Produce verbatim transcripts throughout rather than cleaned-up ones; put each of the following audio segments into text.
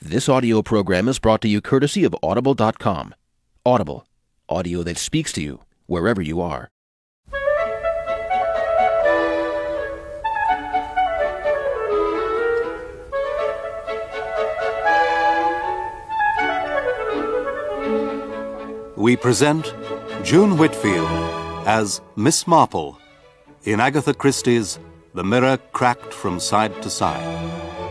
This audio program is brought to you courtesy of Audible dot com. Audible, audio that speaks to you wherever you are. We present June Whitfield as Miss Marple in Agatha Christie's The Mirror Cracked from Side to Side.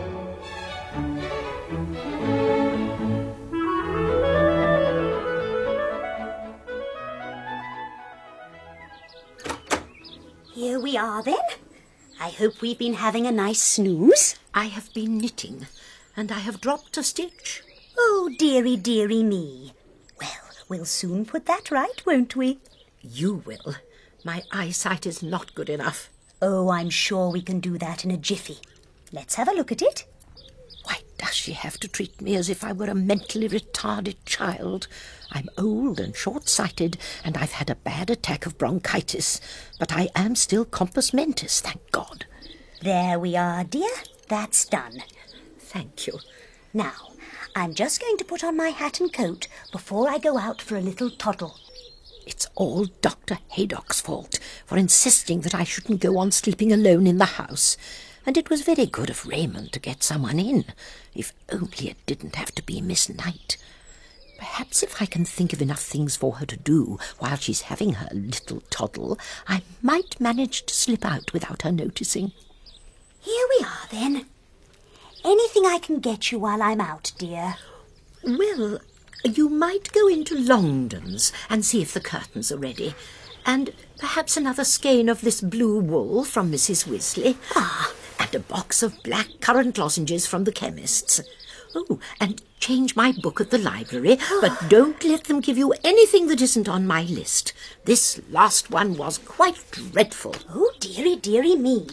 Here we are, then. I hope we've been having a nice snooze. I have been knitting, and I have dropped a stitch. Oh, dearie, dearie me. Well, we'll soon put that right, won't we? You will. My eyesight is not good enough. Oh, I'm sure we can do that in a jiffy. Let's have a look at it. Why does she have to treat me as if I were a mentally retarded child? I'm old and short-sighted, and I've had a bad attack of bronchitis, but I am still compos mentis, thank God. There we are, dear. That's done. Thank you. Now, I'm just going to put on my hat and coat before I go out for a little toddle. It's all Doctor Haydock's fault for insisting that I shouldn't go on sleeping alone in the house. And it was very good of Raymond to get someone in, if only it didn't have to be Miss Knight. Perhaps if I can think of enough things for her to do while she's having her little toddle, I might manage to slip out without her noticing. Here we are, then. Anything I can get you while I'm out, dear? Well, you might go into Longdon's and see if the curtains are ready. And perhaps another skein of this blue wool from Missus Weasley. Ah, and a box of black currant lozenges from the chemist's. Oh, and change my book at the library, but don't let them give you anything that isn't on my list. This last one was quite dreadful. Oh, dearie, dearie me.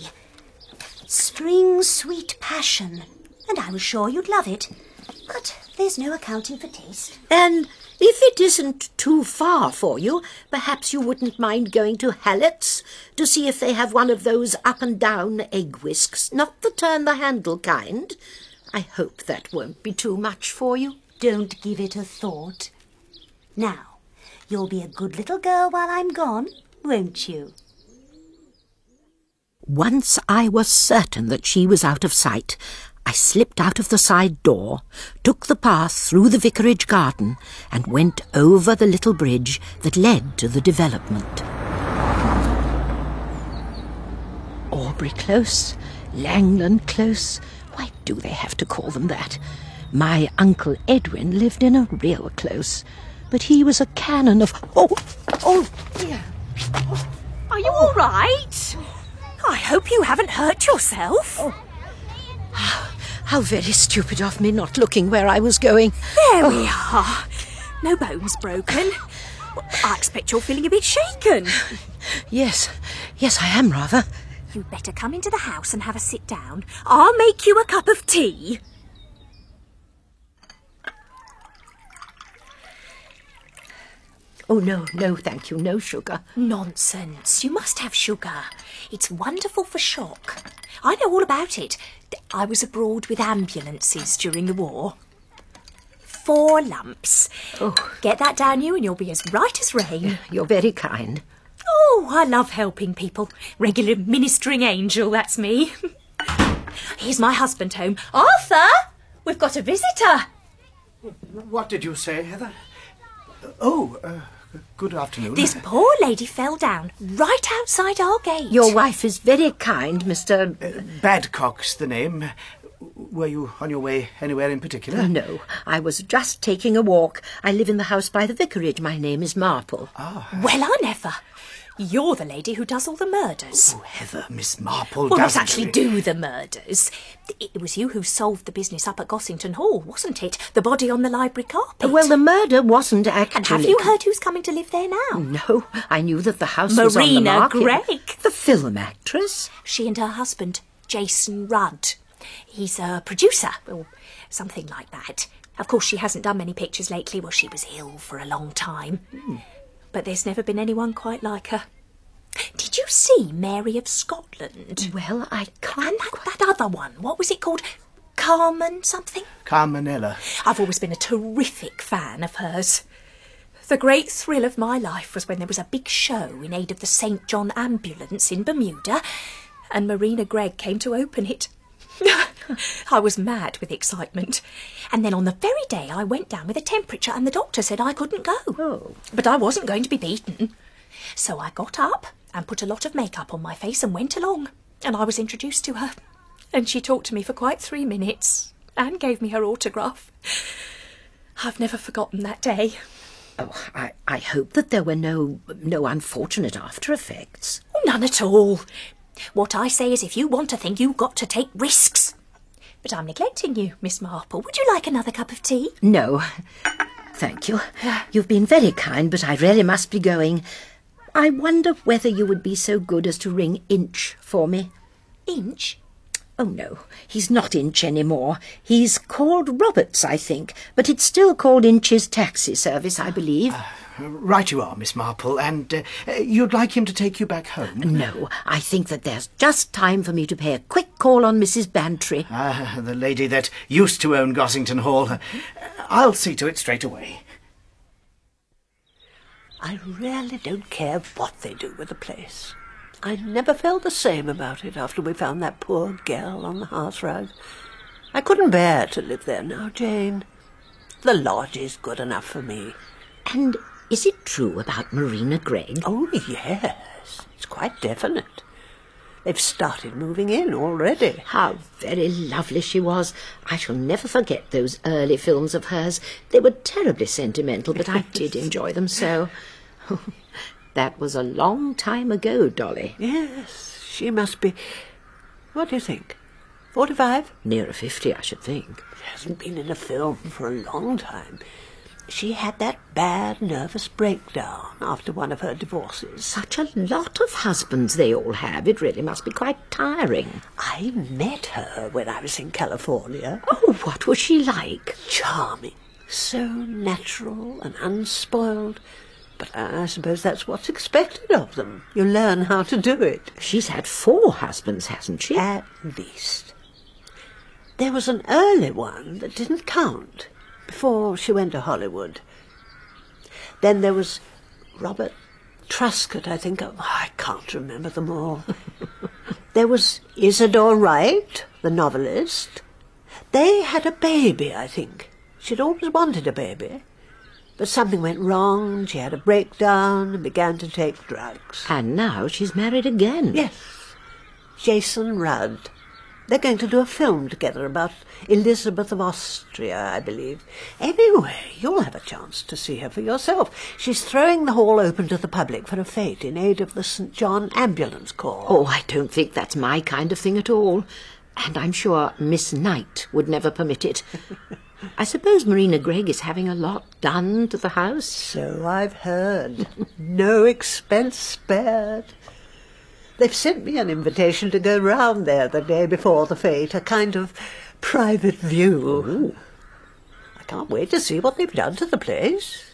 Spring Sweet Passion. And I was sure you'd love it. But there's no accounting for taste. And if it isn't too far for you, perhaps you wouldn't mind going to Hallett's to see if they have one of those up-and-down egg whisks, not the turn-the-handle kind. I hope that won't be too much for you. Don't give it a thought. Now, you'll be a good little girl while I'm gone, won't you? Once I was certain that she was out of sight, I slipped out of the side door, took the path through the vicarage garden, and went over the little bridge that led to the development. Aubrey Close, Langland Close, why do they have to call them that? My Uncle Edwin lived in a real close, but he was a canon of... Oh, oh, dear. Are you all right? I hope you haven't hurt yourself. Oh. How very stupid of me not looking where I was going. There we are. No bones broken. I expect you're feeling a bit shaken. Yes, yes, I am rather. You'd better come into the house and have a sit down. I'll make you a cup of tea. Oh, no, no, thank you, no sugar. Nonsense. You must have sugar. It's wonderful for shock. I know all about it. I was abroad with ambulances during the war. Four lumps. Oh. Get that down you and you'll be as right as rain. You're very kind. Oh, I love helping people. Regular ministering angel, that's me. Here's my husband home. Arthur, we've got a visitor. What did you say, Heather? Oh, uh, good afternoon. This poor lady fell down right outside our gate. Your wife is very kind, Mister... Uh, Badcock's the name. Were you on your way anywhere in particular? No, I was just taking a walk. I live in the house by the vicarage. My name is Marple. Ah. Well, I never. You're the lady who does all the murders. Oh, Heather, Miss Marple Well, not doesn't... actually do the murders. It was you who solved the business up at Gossington Hall, wasn't it? The body on the library carpet. Well, the murder wasn't actually... And have you heard who's coming to live there now? No, I knew that the house was on the Marina market. Gregg. The film actress. She and her husband, Jason Rudd. He's a producer, or something like that. Of course, she hasn't done many pictures lately. Well, she was ill for a long time. Mm. But there's never been anyone quite like her. Did you see Mary of Scotland? Well, I can't... And that, that other one, what was it called? Carmen something? Carmenella. I've always been a terrific fan of hers. The great thrill of my life was when there was a big show in aid of the Saint John Ambulance in Bermuda, and Marina Gregg came to open it. I was mad with excitement. And then on the very day I went down with a temperature and the doctor said I couldn't go. Oh. But I wasn't going to be beaten. So I got up and put a lot of makeup on my face and went along. And I was introduced to her. And she talked to me for quite three minutes and gave me her autograph. I've never forgotten that day. Oh, I, I hope that there were no no unfortunate after effects. Oh, none at all. What I say is if you want a thing, you've got to take risks. But I'm neglecting you, Miss Marple. Would you like another cup of tea? No, thank you. You've been very kind, but I really must be going. I wonder whether you would be so good as to ring Inch for me. Inch? Oh, no, he's not Inch anymore. He's called Roberts, I think, but it's still called Inch's taxi service, I believe. Uh, right you are, Miss Marple, and uh, you'd like him to take you back home? No, I think that there's just time for me to pay a quick call on Missus Bantry. Ah, the lady that used to own Gossington Hall. Uh, I'll see to it straight away. I really don't care what they do with the place. I never felt the same about it after we found that poor girl on the hearthrug. I couldn't bear to live there now, Jane. The lodge is good enough for me. And is it true about Marina Gregg? Oh, yes. It's quite definite. They've started moving in already. How very lovely she was. I shall never forget those early films of hers. They were terribly sentimental, but I did enjoy them so. That was a long time ago, Dolly. Yes, she must be... What do you think? Forty-five? Nearer fifty, I should think. She hasn't been in a film for a long time. She had that bad nervous breakdown after one of her divorces. Such a lot of husbands they all have. It really must be quite tiring. I met her when I was in California. Oh, what was she like? Charming. So natural and unspoiled. But I suppose that's what's expected of them. You learn how to do it. She's had four husbands, hasn't she? At least. There was an early one that didn't count, before she went to Hollywood. Then there was Robert Truscott, I think. Oh, I can't remember them all. There was Isadore Wright, the novelist. They had a baby, I think. She'd always wanted a baby. But something went wrong, and she had a breakdown and began to take drugs. And now she's married again. Yes. Jason Rudd. They're going to do a film together about Elizabeth of Austria, I believe. Anyway, you'll have a chance to see her for yourself. She's throwing the hall open to the public for a fete in aid of the Saint John Ambulance Corps. Oh, I don't think that's my kind of thing at all. And I'm sure Miss Knight would never permit it. I suppose Marina Gregg is having a lot done to the house. So I've heard. No expense spared. They've sent me an invitation to go round there the day before the fete, a kind of private view. Ooh. I can't wait to see what they've done to the place.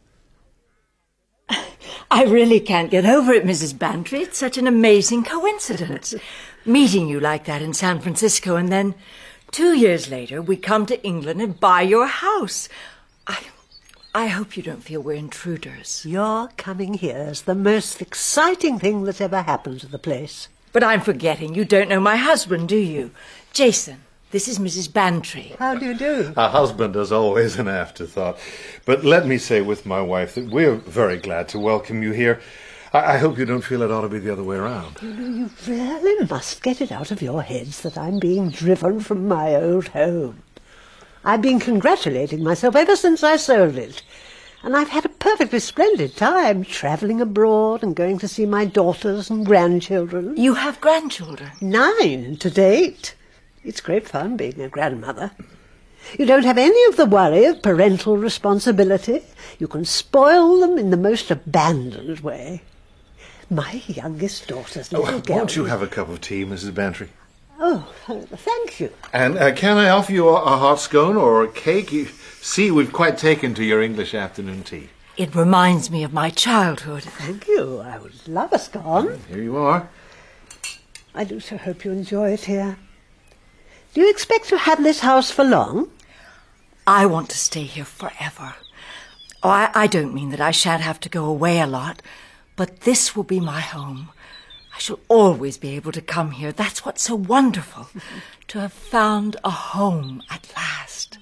I really can't get over it, Missus Bantry. It's such an amazing coincidence. Meeting you like that in San Francisco, and then two years later we come to England and buy your house. I... I hope you don't feel we're intruders. Your coming here is the most exciting thing that's ever happened to the place. But I'm forgetting, you don't know my husband, do you? Jason, this is Missus Bantry. How do you do? A husband is always an afterthought. But let me say with my wife that we're very glad to welcome you here. I, I hope you don't feel it ought to be the other way around. You know, you really must get it out of your heads that I'm being driven from my old home. I've been congratulating myself ever since I sold it. And I've had a perfectly splendid time travelling abroad and going to see my daughters and grandchildren. You have grandchildren? Nine to date. It's great fun being a grandmother. You don't have any of the worry of parental responsibility. You can spoil them in the most abandoned way. My youngest daughter's little Oh, girl... won't you have a cup of tea, Missus Bantry? Oh, thank you. And uh, can I offer you a, a hot scone or a cake? You see, we've quite taken to your English afternoon tea. It reminds me of my childhood. Thank you. I would love a scone. Here you are. I do so hope you enjoy it here. Do you expect to have this house for long? I want to stay here forever. Oh, I, I don't mean that I shan't have to go away a lot, but this will be my home. I shall always be able to come here. That's what's so wonderful, to have found a home at last.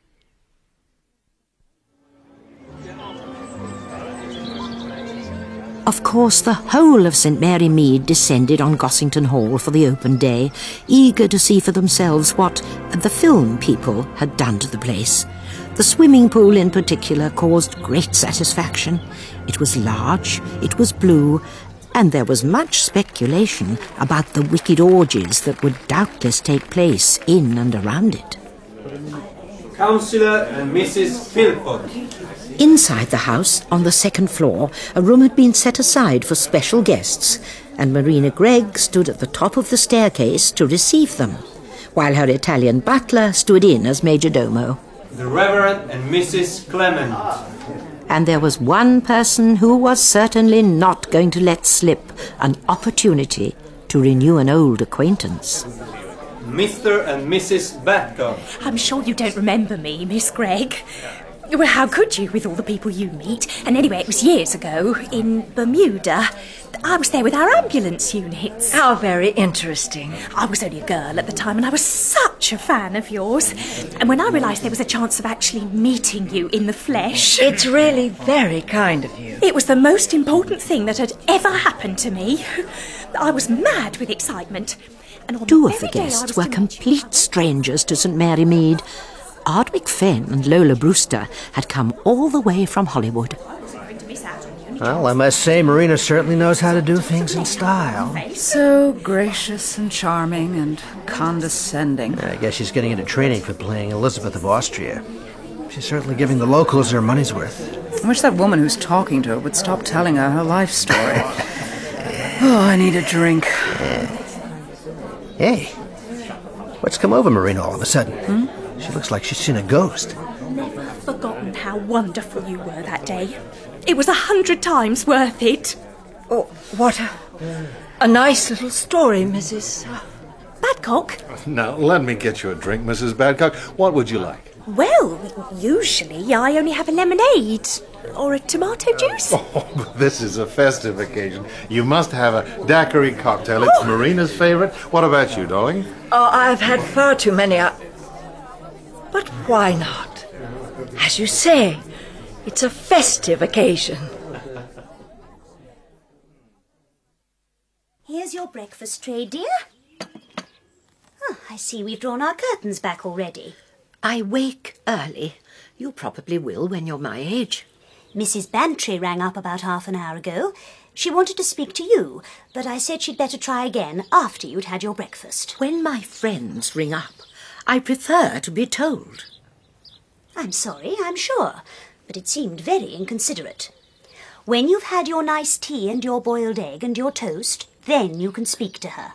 Of course, the whole of St Mary Mead descended on Gossington Hall for the open day, eager to see for themselves what the film people had done to the place. The swimming pool in particular caused great satisfaction. It was large, it was blue, and there was much speculation about the wicked orgies that would doubtless take place in and around it. Councillor and Missus Philpott. Inside the house, on the second floor, a room had been set aside for special guests, and Marina Gregg stood at the top of the staircase to receive them, while her Italian butler stood in as major domo. The Reverend and Missus Clement. And there was one person who was certainly not going to let slip an opportunity to renew an old acquaintance. Mister and Missus Badcock. I'm sure you don't remember me, Miss Gregg. Well, how could you, with all the people you meet? And anyway, it was years ago, in Bermuda. I was there with our ambulance units. How very interesting. I was only a girl at the time, and I was such a fan of yours. And when I realised there was a chance of actually meeting you in the flesh... It's really very kind of you. It was the most important thing that had ever happened to me. I was mad with excitement. And on Two the of the very day I guests was were to meet complete you- strangers to St Mary Mead. Ardwick Fenn and Lola Brewster had come all the way from Hollywood. Well, I must say, Marina certainly knows how to do things in style. So gracious and charming and condescending. I guess she's getting into training for playing Elizabeth of Austria. She's certainly giving the locals their money's worth. I wish that woman who's talking to her would stop telling her her life story. Oh, I need a drink. Hey, what's come over Marina all of a sudden? Hmm? She looks like she's seen a ghost. Never forgotten how wonderful you were that day. It was a hundred times worth it. Oh, what a, a nice little story, Missus Badcock? Now, let me get you a drink, Missus Badcock. What would you like? Well, usually I only have a lemonade or a tomato juice. Oh, this is a festive occasion. You must have a daiquiri cocktail. It's Oh. Marina's favorite. What about you, darling? Oh, I've had far too many. I... But why not? As you say, it's a festive occasion. Here's your breakfast tray, dear. Oh, I see we've drawn our curtains back already. I wake early. You probably will when you're my age. Missus Bantry rang up about half an hour ago. She wanted to speak to you, but I said she'd better try again after you'd had your breakfast. When my friends ring up, I prefer to be told. I'm sorry, I'm sure, but it seemed very inconsiderate. When you've had your nice tea and your boiled egg and your toast, then you can speak to her.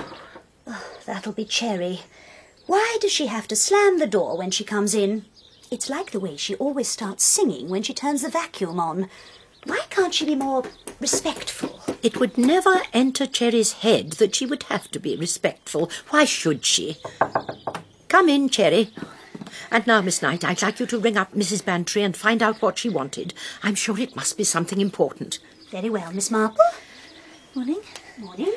Oh, that'll be Cherry. Why does she have to slam the door when she comes in? It's like the way she always starts singing when she turns the vacuum on. Why can't she be more respectful? It would never enter Cherry's head that she would have to be respectful. Why should she? Come in, Cherry. And now, Miss Knight, I'd like you to ring up Missus Bantry and find out what she wanted. I'm sure it must be something important. Very well, Miss Marple. Morning. Morning.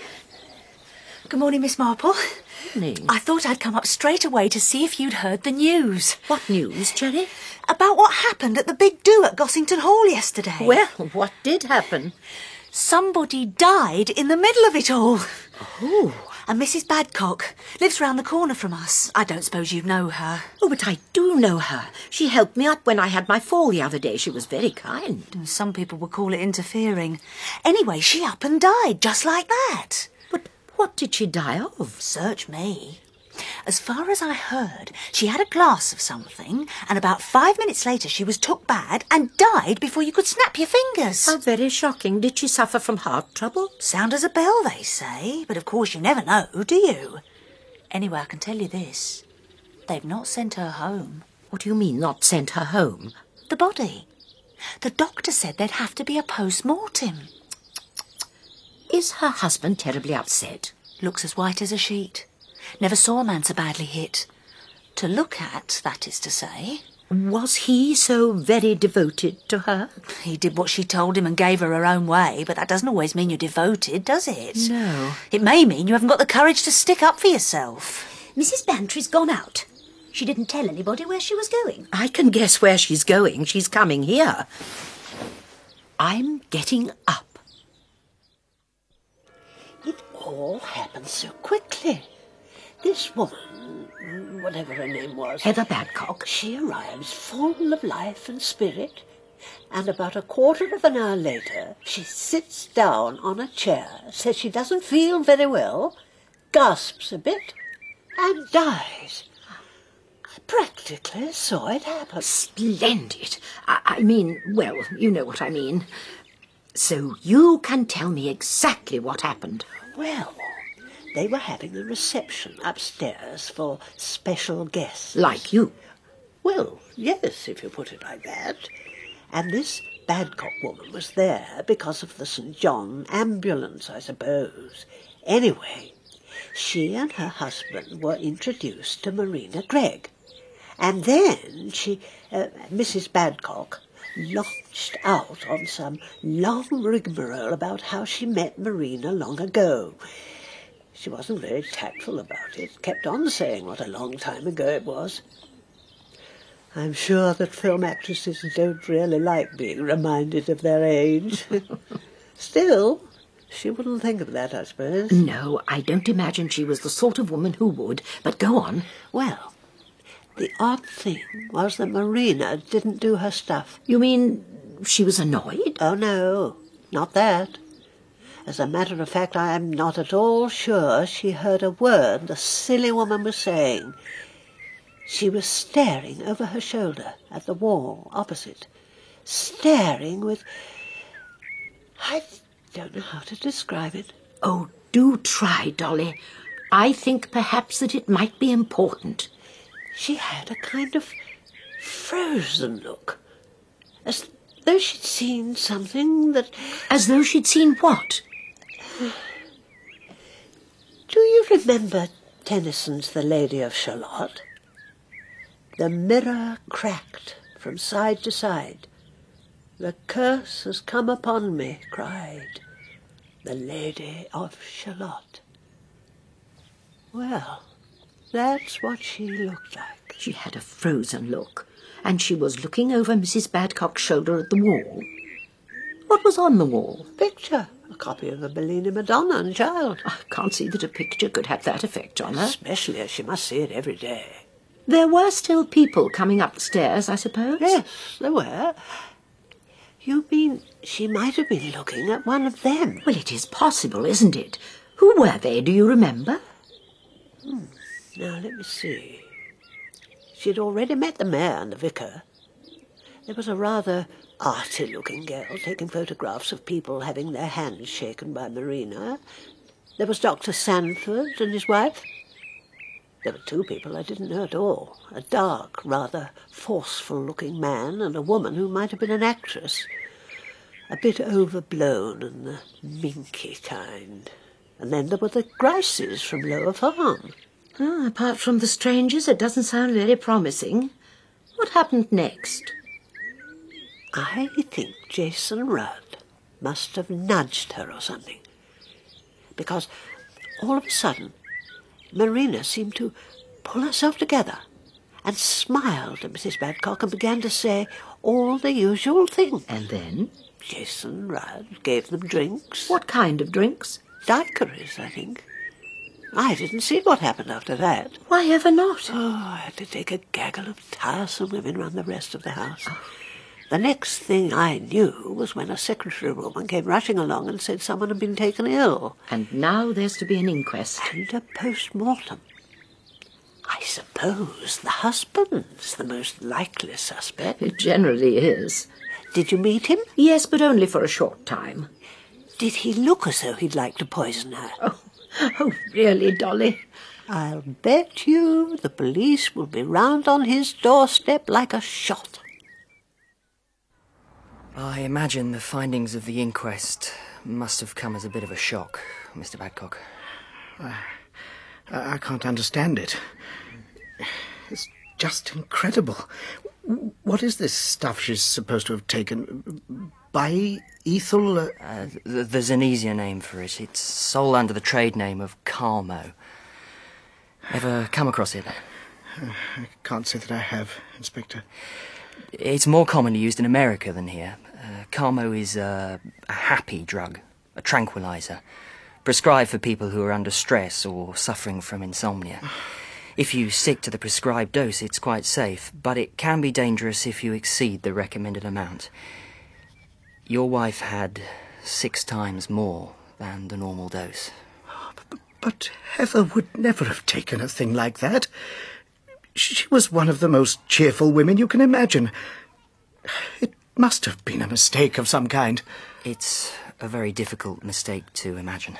Good morning, Miss Marple. Morning. I thought I'd come up straight away to see if you'd heard the news. What news, Cherry? About what happened at the big do at Gossington Hall yesterday. Well, what did happen? Somebody died in the middle of it all. Oh. And Missus Badcock lives round the corner from us. I don't suppose you know her. Oh, but I do know her. She helped me up when I had my fall the other day. She was very kind. Some people would call it interfering. Anyway, she up and died just like that. But what did she die of? Search me. As far as I heard, she had a glass of something, and about five minutes later she was took bad and died before you could snap your fingers. How very shocking. Did she suffer from heart trouble? Sound as a bell, they say, but of course you never know, do you? Anyway, I can tell you this. They've not sent her home. What do you mean, not sent her home? The body. The doctor said there'd have to be a post-mortem. Is her husband terribly upset? Looks as white as a sheet. Never saw a man so badly hit. To look at, that is to say. Was he so very devoted to her? He did what she told him and gave her her own way, but that doesn't always mean you're devoted, does it? No. It may mean you haven't got the courage to stick up for yourself. Missus Bantry's gone out. She didn't tell anybody where she was going. I can guess where she's going. She's coming here. I'm getting up. It all happened so quickly. This woman, whatever her name was... Heather Badcock. She arrives full of life and spirit, and about a quarter of an hour later she sits down on a chair, says she doesn't feel very well, gasps a bit, and dies. I practically saw it happen. Splendid. I, I mean, well, you know what I mean. So you can tell me exactly what happened. Well, they were having a reception upstairs for special guests. Like you? Well, yes, if you put it like that. And this Badcock woman was there because of the Saint John ambulance, I suppose. Anyway, she and her husband were introduced to Marina Gregg. And then she, uh, Missus Badcock, launched out on some long rigmarole about how she met Marina long ago. She wasn't very tactful about it, kept on saying what a long time ago it was. I'm sure that film actresses don't really like being reminded of their age. Still, she wouldn't think of that, I suppose. No, I don't imagine she was the sort of woman who would, but go on. Well, the odd thing was that Marina didn't do her stuff. You mean she was annoyed? Oh, no, not that. As a matter of fact, I am not at all sure she heard a word the silly woman was saying. She was staring over her shoulder at the wall opposite, staring with... I don't know how to describe it. Oh, do try, Dolly. I think perhaps that it might be important. She had a kind of frozen look, as though she'd seen something that... As though she'd seen what? Do you remember Tennyson's The Lady of Shalott? The mirror cracked from side to side. The curse has come upon me, cried the Lady of Shalott. Well, that's what she looked like. She had a frozen look, and she was looking over Missus Badcock's shoulder at the wall. What was on the wall? Picture. A copy of the Bellini Madonna and Child. I can't see that a picture could have that effect on her. Especially as she must see it every day. There were still people coming up the stairs, I suppose? Yes, there were. You mean she might have been looking at one of them? Well, it is possible, isn't it? Who were they, do you remember? Hmm. Now, let me see. She'd already met the mayor and the vicar. There was a rather arty-looking girl taking photographs of people having their hands shaken by Marina. There was Doctor Sanford and his wife. There were two people I didn't know at all. A dark, rather forceful-looking man and a woman who might have been an actress. A bit overblown and the minky kind. And then there were the Grices from Lower Farm. Oh, apart from the strangers, it doesn't sound very promising. What happened next? I think Jason Rudd must have nudged her or something. Because all of a sudden, Marina seemed to pull herself together and smiled at Missus Badcock and began to say all the usual things. And then? Jason Rudd gave them drinks. What kind of drinks? Daiquiris, I think. I didn't see what happened after that. Why ever not? Oh, I had to take a gaggle of tiresome women round the rest of the house. Oh. The next thing I knew was when a secretary woman came rushing along and said someone had been taken ill. And now there's to be an inquest. And a post-mortem. I suppose the husband's the most likely suspect. It generally is. Did you meet him? Yes, but only for a short time. Did he look as though he'd like to poison her? Oh, oh really, Dolly? I'll bet you the police will be round on his doorstep like a shot. I imagine the findings of the inquest must have come as a bit of a shock, Mister Badcock. I, I can't understand it. It's just incredible. What is this stuff she's supposed to have taken? Biethyl? Uh... Uh, th- there's an easier name for it. It's sold under the trade name of Calmo. Ever come across it? Uh, I can't say that I have, Inspector. It's more commonly used in America than here. Uh, Calmo is uh, a happy drug, a tranquilizer, prescribed for people who are under stress or suffering from insomnia. If you stick to the prescribed dose, it's quite safe, but it can be dangerous if you exceed the recommended amount. Your wife had six times more than the normal dose. But, but Heather would never have taken a thing like that. She was one of the most cheerful women you can imagine. It must have been a mistake of some kind. It's a very difficult mistake to imagine.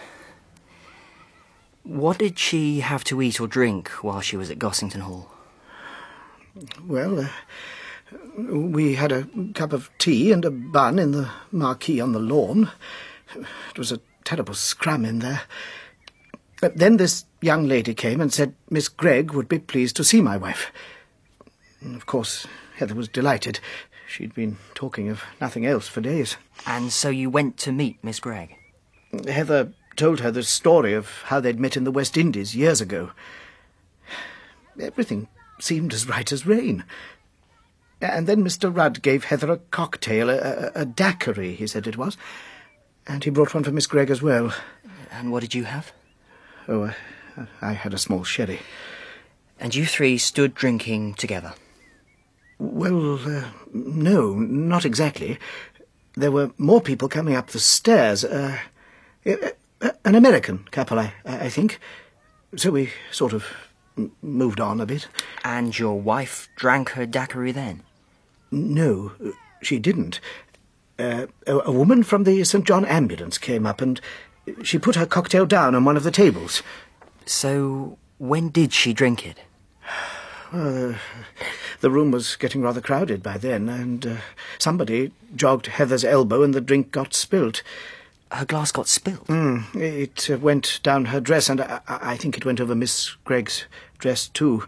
What did she have to eat or drink while she was at Gossington Hall? Well, uh, we had a cup of tea and a bun in the marquee on the lawn. It was a terrible scrum in there. But then this young lady came and said Miss Gregg would be pleased to see my wife. And of course, Heather was delighted. She'd been talking of nothing else for days. And so you went to meet Miss Gregg? Heather told her the story of how they'd met in the West Indies years ago. Everything seemed as right as rain. And then Mister Rudd gave Heather a cocktail, a, a, a daiquiri, he said it was. And he brought one for Miss Gregg as well. And what did you have? Oh, uh, I had a small sherry. And you three stood drinking together? Well, uh, no, not exactly. There were more people coming up the stairs. Uh, an American couple, I, I think. So we sort of moved on a bit. And your wife drank her daiquiri then? No, she didn't. Uh, a, a woman from the Saint John ambulance came up and she put her cocktail down on one of the tables. So when did she drink it? Uh, the room was getting rather crowded by then, and uh, somebody jogged Heather's elbow and the drink got spilt. Her glass got spilt? Mm, it uh, went down her dress, and I, I think it went over Miss Gregg's dress too.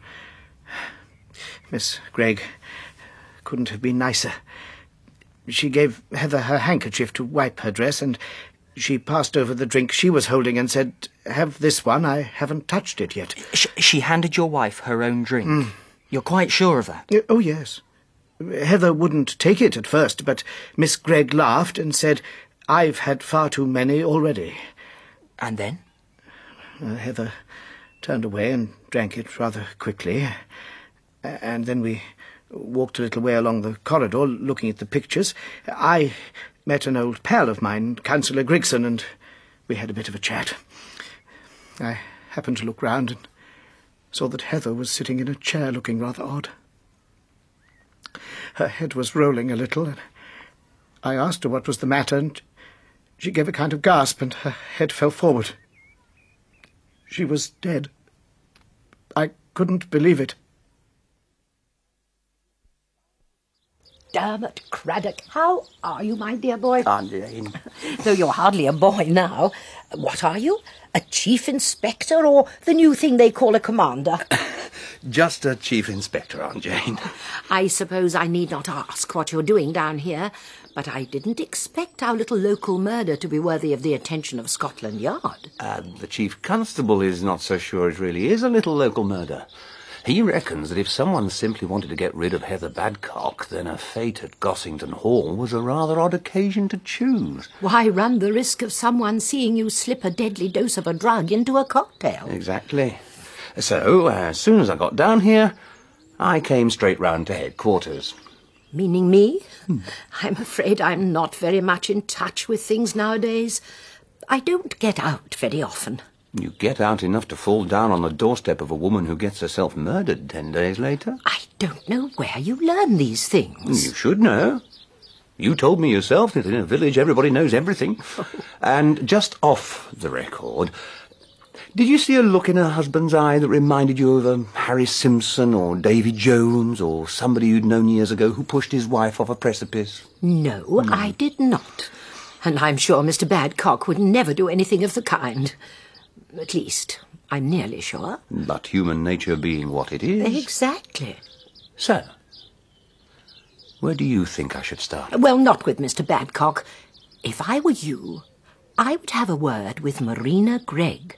Miss Gregg couldn't have been nicer. She gave Heather her handkerchief to wipe her dress, and she passed over the drink she was holding and said, "Have this one, I haven't touched it yet." Sh- she handed your wife her own drink? Mm. You're quite sure of that? Oh, yes. Heather wouldn't take it at first, but Miss Gregg laughed and said, "I've had far too many already." And then? Uh, Heather turned away and drank it rather quickly. And then we walked a little way along the corridor, looking at the pictures. I met an old pal of mine, Councillor Grigson, and we had a bit of a chat. I happened to look round and saw that Heather was sitting in a chair looking rather odd. Her head was rolling a little, and I asked her what was the matter, and she gave a kind of gasp, and her head fell forward. She was dead. I couldn't believe it. Dermot Craddock, how are you, my dear boy? Aunt Jane. Though you're hardly a boy now. What are you? A chief inspector, or the new thing they call a commander? Just a chief inspector, Aunt Jane. I suppose I need not ask what you're doing down here, but I didn't expect our little local murder to be worthy of the attention of Scotland Yard. Uh, the chief constable is not so sure it really is a little local murder. He reckons that if someone simply wanted to get rid of Heather Badcock, then a fete at Gossington Hall was a rather odd occasion to choose. Why run the risk of someone seeing you slip a deadly dose of a drug into a cocktail? Exactly. So, as soon as I got down here, I came straight round to headquarters. Meaning me? Hmm. I'm afraid I'm not very much in touch with things nowadays. I don't get out very often. You get out enough to fall down on the doorstep of a woman who gets herself murdered ten days later? I don't know where you learn these things. You should know. You told me yourself that in a village everybody knows everything. And just off the record, did you see a look in her husband's eye that reminded you of um, Harry Simpson or Davy Jones or somebody you'd known years ago who pushed his wife off a precipice? No, mm. I did not. And I'm sure Mister Badcock would never do anything of the kind. At least, I'm nearly sure. But human nature being what it is... Exactly. So, where do you think I should start? Well, not with Mister Badcock. If I were you, I would have a word with Marina Gregg.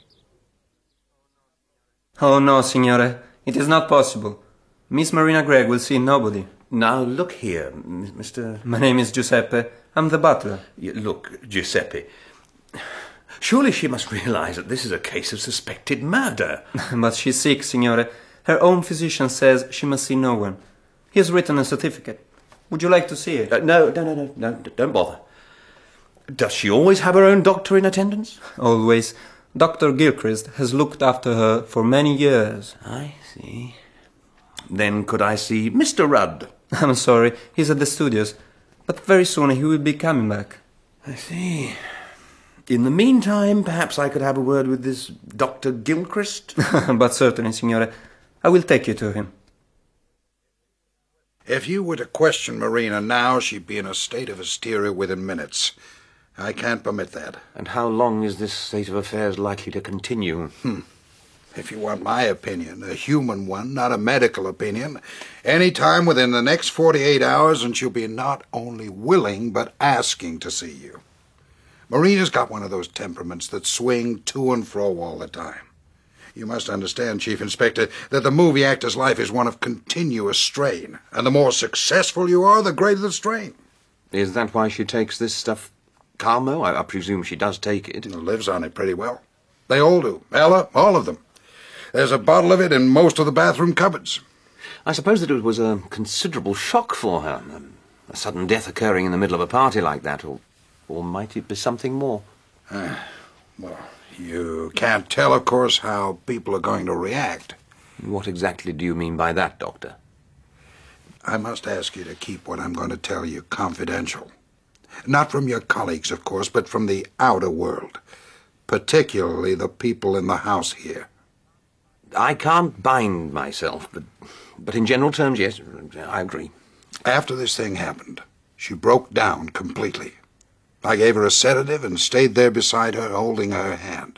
Oh, no, signore. It is not possible. Miss Marina Gregg will see nobody. Now, look here, Mister... My name is Giuseppe. I'm the butler. Look, Giuseppe, surely she must realize that this is a case of suspected murder. But she's sick, signore. Her own physician says she must see no one. He has written a certificate. Would you like to see it? Uh, no, no, no, no, no, don't bother. Does she always have her own doctor in attendance? Always. Doctor Gilchrist has looked after her for many years. I see. Then could I see Mister Rudd? I'm sorry, he's at the studios. But very soon he will be coming back. I see. In the meantime, perhaps I could have a word with this Doctor Gilchrist? But certainly, signore. I will take you to him. If you were to question Marina now, she'd be in a state of hysteria within minutes. I can't permit that. And how long is this state of affairs likely to continue? Hmm. If you want my opinion, a human one, not a medical opinion, any time within the next forty-eight hours, and she'll be not only willing, but asking to see you. Marina's got one of those temperaments that swing to and fro all the time. You must understand, Chief Inspector, that the movie actor's life is one of continuous strain, and the more successful you are, the greater the strain. Is that why she takes this stuff, Calmo? I, I presume she does take it. And lives on it pretty well. They all do. Ella, all of them. There's a bottle of it in most of the bathroom cupboards. I suppose that it was a considerable shock for her. A sudden death occurring in the middle of a party like that, or, or might it be something more? Uh, well, you can't tell, of course, how people are going to react. What exactly do you mean by that, Doctor? I must ask you to keep what I'm going to tell you confidential. Not from your colleagues, of course, but from the outer world. Particularly the people in the house here. I can't bind myself, but, but in general terms, yes, I agree. After this thing happened, she broke down completely. I gave her a sedative and stayed there beside her, holding her hand.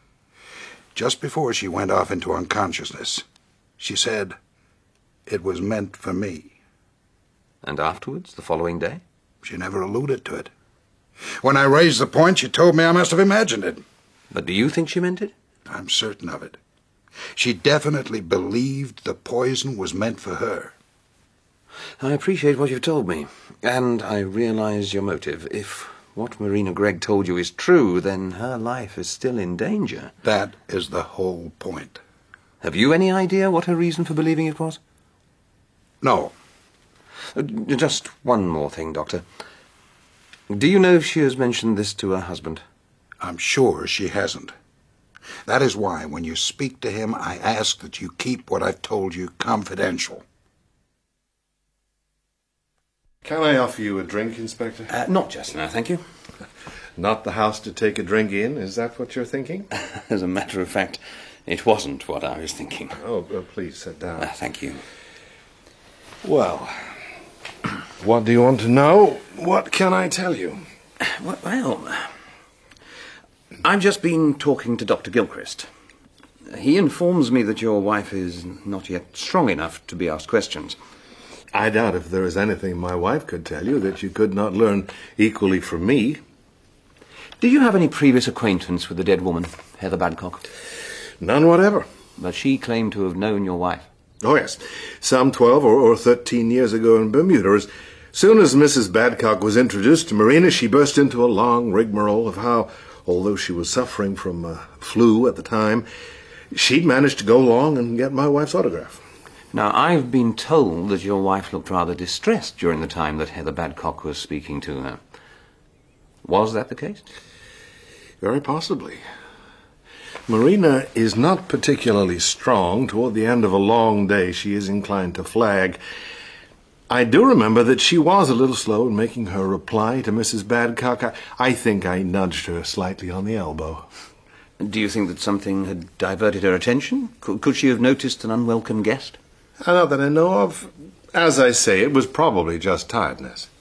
Just before she went off into unconsciousness, she said, "It was meant for me." And afterwards, the following day? She never alluded to it. When I raised the point, she told me I must have imagined it. But do you think she meant it? I'm certain of it. She definitely believed the poison was meant for her. I appreciate what you've told me, and I realize your motive. If what Marina Gregg told you is true, then her life is still in danger. That is the whole point. Have you any idea what her reason for believing it was? No. Uh, just one more thing, Doctor. Do you know if she has mentioned this to her husband? I'm sure she hasn't. That is why, when you speak to him, I ask that you keep what I've told you confidential. Can I offer you a drink, Inspector? Uh, not just now, thank you. Not the house to take a drink in, is that what you're thinking? As a matter of fact, it wasn't what I was thinking. Oh, uh, please sit down. Uh, thank you. Well, what do you want to know? What can I tell you? Well, I've just been talking to Doctor Gilchrist. He informs me that your wife is not yet strong enough to be asked questions. I doubt if there is anything my wife could tell you that you could not learn equally from me. Do you have any previous acquaintance with the dead woman, Heather Badcock? None whatever. But she claimed to have known your wife. Oh, yes. Some twelve or, or thirteen years ago in Bermuda. As soon as Missus Badcock was introduced to Marina, she burst into a long rigmarole of how, although she was suffering from uh, flu at the time, she'd managed to go along and get my wife's autograph. Now, I've been told that your wife looked rather distressed during the time that Heather Badcock was speaking to her. Was that the case? Very possibly. Marina is not particularly strong. Toward the end of a long day, she is inclined to flag. I do remember that she was a little slow in making her reply to Missus Badcock. I, I think I nudged her slightly on the elbow. Do you think that something had diverted her attention? Could, could she have noticed an unwelcome guest? Not that I know of. As I say, it was probably just tiredness.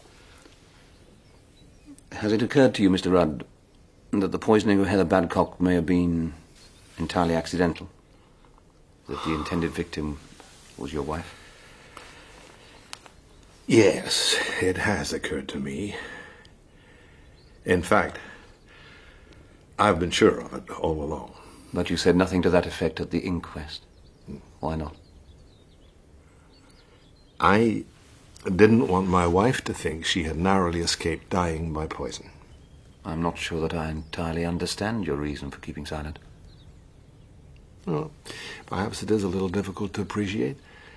Has it occurred to you, Mister Rudd, that the poisoning of Heather Badcock may have been entirely accidental? That the intended victim was your wife? Yes, it has occurred to me. In fact, I've been sure of it all along. But you said nothing to that effect at the inquest. Why not? I didn't want my wife to think she had narrowly escaped dying by poison. I'm not sure that I entirely understand your reason for keeping silent. Well, perhaps it is a little difficult to appreciate.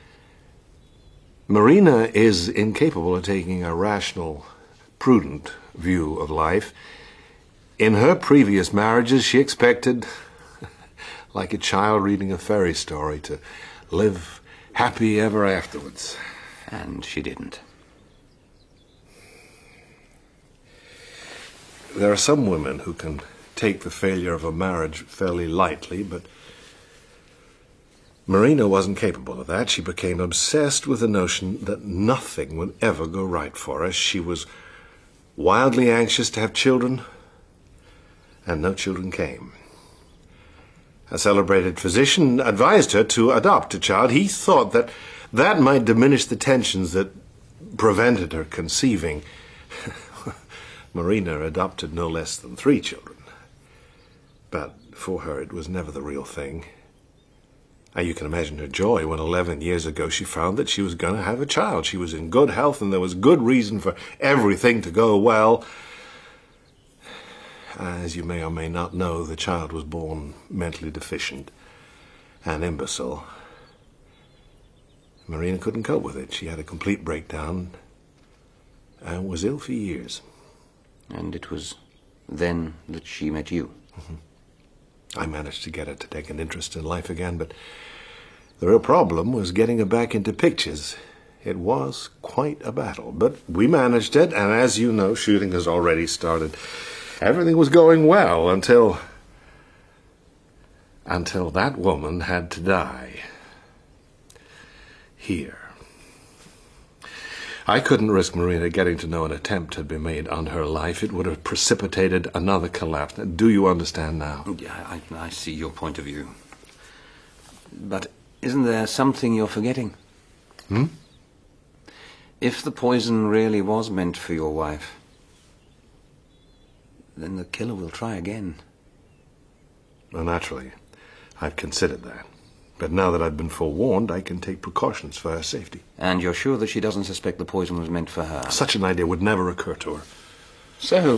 Marina is incapable of taking a rational, prudent view of life. In her previous marriages, she expected, like a child reading a fairy story, to live happy ever afterwards. And she didn't. There are some women who can take the failure of a marriage fairly lightly, but Marina wasn't capable of that. She became obsessed with the notion that nothing would ever go right for us. She was wildly anxious to have children, and no children came. A celebrated physician advised her to adopt a child. He thought that that might diminish the tensions that prevented her conceiving. Marina adopted no less than three children. But for her, it was never the real thing. Now, you can imagine her joy when eleven years ago she found that she was going to have a child. She was in good health and there was good reason for everything to go well. As you may or may not know, the child was born mentally deficient and imbecile. Marina couldn't cope with it. She had a complete breakdown and was ill for years. And it was then that she met you? Mm-hmm. I managed to get her to take an interest in life again, but the real problem was getting her back into pictures. It was quite a battle, but we managed it, and as you know, shooting has already started. Everything was going well until... until that woman had to die. Here. I couldn't risk Marina getting to know an attempt had been made on her life. It would have precipitated another collapse. Do you understand now? Yeah, I, I see your point of view. But isn't there something you're forgetting? Hmm? If the poison really was meant for your wife, then the killer will try again. Well, naturally, I've considered that. But now that I've been forewarned, I can take precautions for her safety. And you're sure that she doesn't suspect the poison was meant for her? Such an idea would never occur to her. So,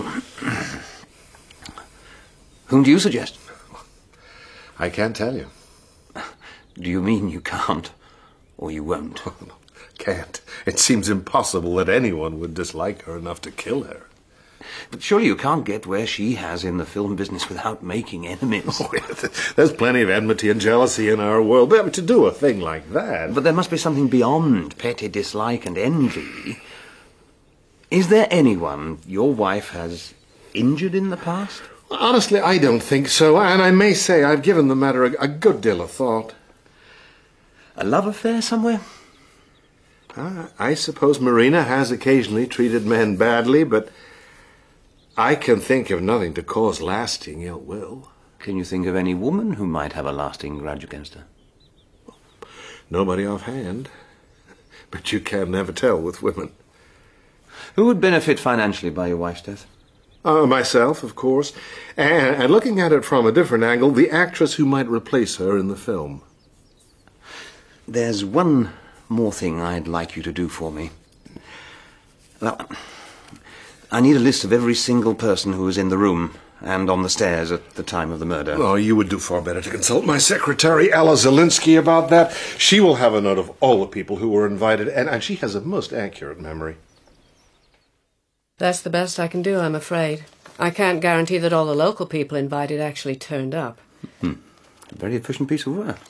whom do you suggest? I can't tell you. Do you mean you can't, or you won't? Can't. It seems impossible that anyone would dislike her enough to kill her. But surely you can't get where she has in the film business without making enemies. Oh, yeah, there's plenty of enmity and jealousy in our world. But to do a thing like that... But there must be something beyond petty dislike and envy. Is there anyone your wife has injured in the past? Honestly, I don't think so. And I may say I've given the matter a, a good deal of thought. A love affair somewhere? Uh, I suppose Marina has occasionally treated men badly, but... I can think of nothing to cause lasting ill will. Can you think of any woman who might have a lasting grudge against her? Nobody offhand. But you can never tell with women. Who would benefit financially by your wife's death? Uh, myself, of course. And, and looking at it from a different angle, the actress who might replace her in the film. There's one more thing I'd like you to do for me. Well... I need a list of every single person who was in the room and on the stairs at the time of the murder. Oh, you would do far better to consult my secretary, Ella Zelinsky, about that. She will have a note of all the people who were invited, and, and she has a most accurate memory. That's the best I can do, I'm afraid. I can't guarantee that all the local people invited actually turned up. Hmm. A very efficient piece of work.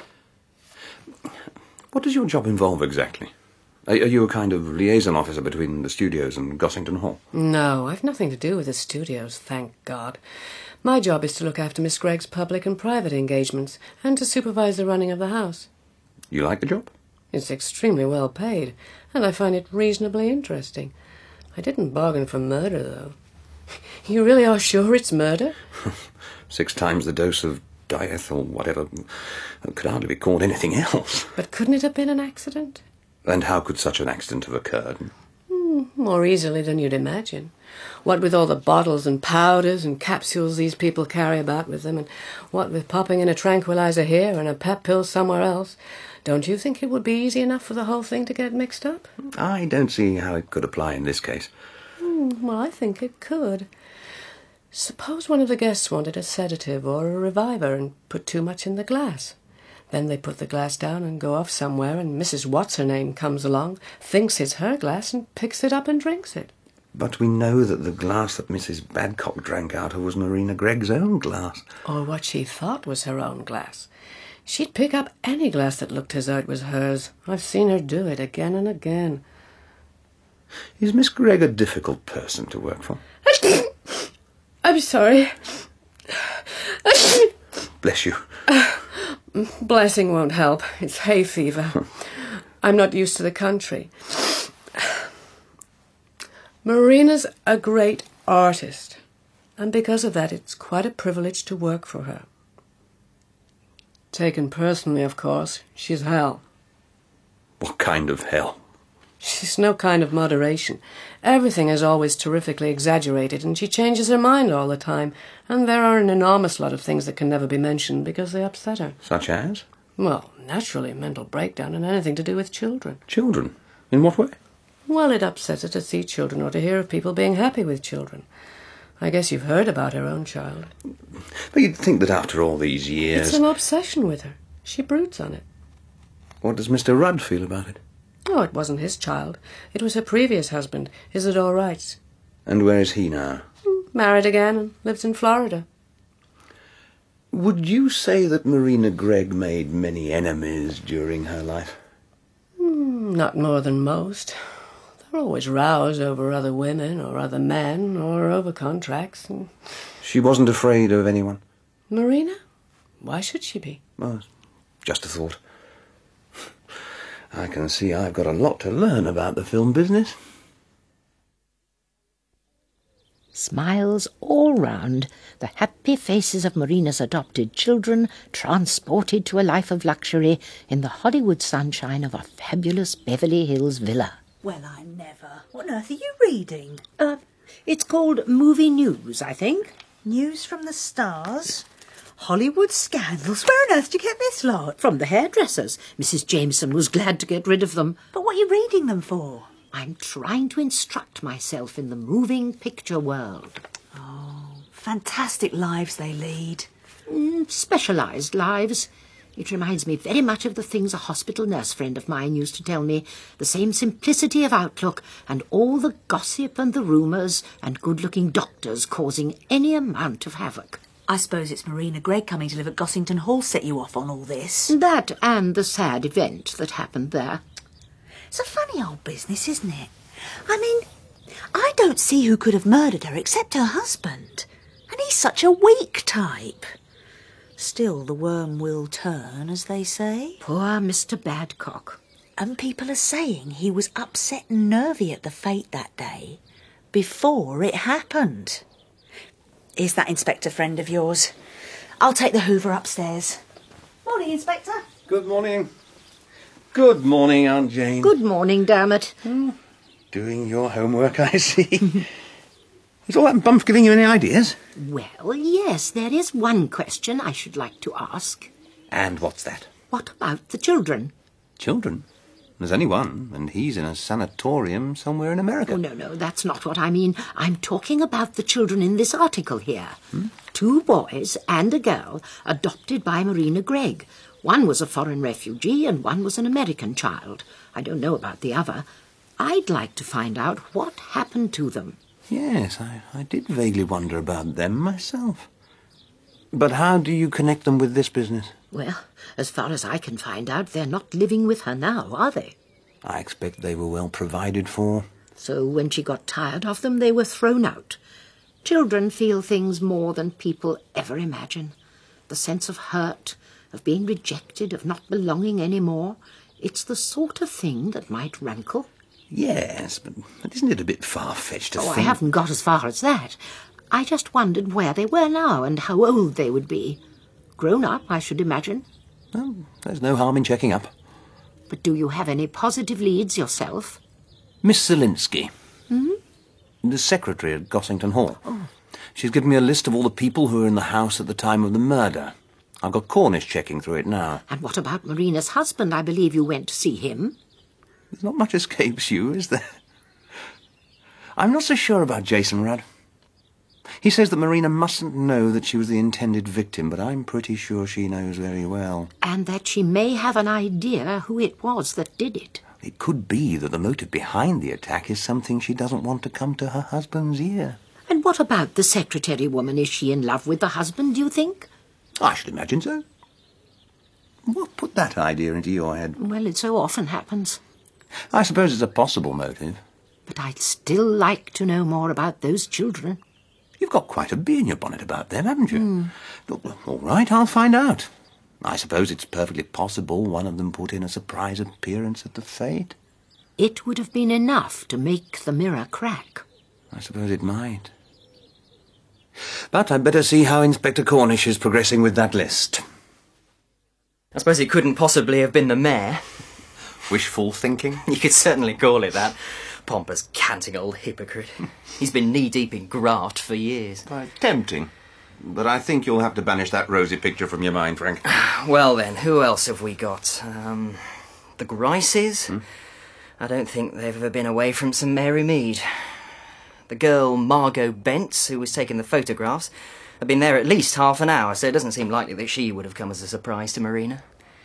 What does your job involve exactly? Are you a kind of liaison officer between the studios and Gossington Hall? No, I've nothing to do with the studios, thank God. My job is to look after Miss Gregg's public and private engagements and to supervise the running of the house. You like the job? It's extremely well paid, and I find it reasonably interesting. I didn't bargain for murder, though. You really are sure it's murder? Six times the dose of death or whatever. It could hardly be called anything else. But couldn't it have been an accident? And how could such an accident have occurred? Hmm, more easily than you'd imagine. What with all the bottles and powders and capsules these people carry about with them, and what with popping in a tranquilizer here and a pep pill somewhere else, don't you think it would be easy enough for the whole thing to get mixed up? I don't see how it could apply in this case. Hmm, well, I think it could. Suppose one of the guests wanted a sedative or a reviver and put too much in the glass. Then they put the glass down and go off somewhere, and Missus What's-her-name comes along, thinks it's her glass, and picks it up and drinks it. But we know that the glass that Missus Badcock drank out of was Marina Gregg's own glass. Or what she thought was her own glass. She'd pick up any glass that looked as though it was hers. I've seen her do it again and again. Is Miss Gregg a difficult person to work for? I'm sorry. Bless you. Blessing won't help. It's hay fever. I'm not used to the country. Marina's a great artist, and because of that it's quite a privilege to work for her. Taken personally, of course, she's hell. What kind of hell? She's no kind of moderation. Everything is always terrifically exaggerated, and she changes her mind all the time, and there are an enormous lot of things that can never be mentioned because they upset her. Such as? Well, naturally, mental breakdown and anything to do with children. Children? In what way? Well, it upsets her to see children or to hear of people being happy with children. I guess you've heard about her own child. But you'd think that after all these years... It's an obsession with her. She broods on it. What does Mister Rudd feel about it? Oh, it wasn't his child. It was her previous husband. Is it all right? And where is he now? Married again and lives in Florida. Would you say that Marina Gregg made many enemies during her life? Mm, not more than most. There are always rows over other women or other men or over contracts. And... She wasn't afraid of anyone? Marina? Why should she be? Well, just a thought. I can see I've got a lot to learn about the film business. Smiles all round, the happy faces of Marina's adopted children transported to a life of luxury in the Hollywood sunshine of a fabulous Beverly Hills villa. Well, I never. What on earth are you reading? Uh, it's called Movie News, I think. News from the stars? Hollywood scandals? Where on earth did you get this lot? From the hairdressers. Missus Jameson was glad to get rid of them. But what are you reading them for? I'm trying to instruct myself in the moving picture world. Oh, fantastic lives they lead. Mm, specialised lives. It reminds me very much of the things a hospital nurse friend of mine used to tell me. The same simplicity of outlook and all the gossip and the rumours and good-looking doctors causing any amount of havoc. I suppose it's Marina Gregg coming to live at Gossington Hall set you off on all this. That and the sad event that happened there. It's a funny old business, isn't it? I mean, I don't see who could have murdered her except her husband. And he's such a weak type. Still, the worm will turn, as they say. Poor Mister Badcock. And people are saying he was upset and nervy at the fate that day, before it happened. Is that Inspector friend of yours? I'll take the Hoover upstairs. Morning, Inspector. Good morning. Good morning, Aunt Jane. Good morning, Dermot. Hmm. Doing your homework, I see. Is all that bump giving you any ideas? Well, yes, there is one question I should like to ask. And what's that? What about the children? Children? There's only one, and he's in a sanatorium somewhere in America. Oh, no, no, that's not what I mean. I'm talking about the children in this article here. Hmm? Two boys and a girl adopted by Marina Gregg. One was a foreign refugee and one was an American child. I don't know about the other. I'd like to find out what happened to them. Yes, I, I did vaguely wonder about them myself. But how do you connect them with this business? Well, as far as I can find out, they're not living with her now, are they? I expect they were well provided for. So when she got tired of them, they were thrown out. Children feel things more than people ever imagine. The sense of hurt, of being rejected, of not belonging anymore. It's the sort of thing that might rankle. Yes, but, but isn't it a bit far-fetched to oh, think... I haven't got as far as that. I just wondered where they were now and how old they would be. grown up, I should imagine. Well, there's no harm in checking up. But do you have any positive leads yourself? Miss Zelinsky, Hmm? the secretary at Gossington Hall. Oh. She's given me a list of all the people who were in the house at the time of the murder. I've got Cornish checking through it now. And what about Marina's husband? I believe you went to see him. There's not much escapes you, is there? I'm not so sure about Jason Rudd. He says that Marina mustn't know that she was the intended victim, but I'm pretty sure she knows very well. And that she may have an idea who it was that did it. It could be that the motive behind the attack is something she doesn't want to come to her husband's ear. And what about the secretary woman? Is she in love with the husband, do you think? I should imagine so. What put that idea into your head? Well, it so often happens. I suppose it's a possible motive. But I'd still like to know more about those children. You've got quite a bee in your bonnet about them, haven't you? Mm. All right, I'll find out. I suppose it's perfectly possible one of them put in a surprise appearance at the fete. It would have been enough to make the mirror crack. I suppose it might. But I'd better see how Inspector Cornish is progressing with that list. I suppose it couldn't possibly have been the mayor. Wishful thinking? You could certainly call it that. Pompous, canting old hypocrite. He's been knee-deep in graft for years. Quite tempting. But I think you'll have to banish that rosy picture from your mind, Frank. Well then, who else have we got? Um, the Grices? Hmm? I don't think they've ever been away from St Mary Mead. The girl Margot Bentz, who was taking the photographs, had been there at least half an hour, so it doesn't seem likely that she would have come as a surprise to Marina.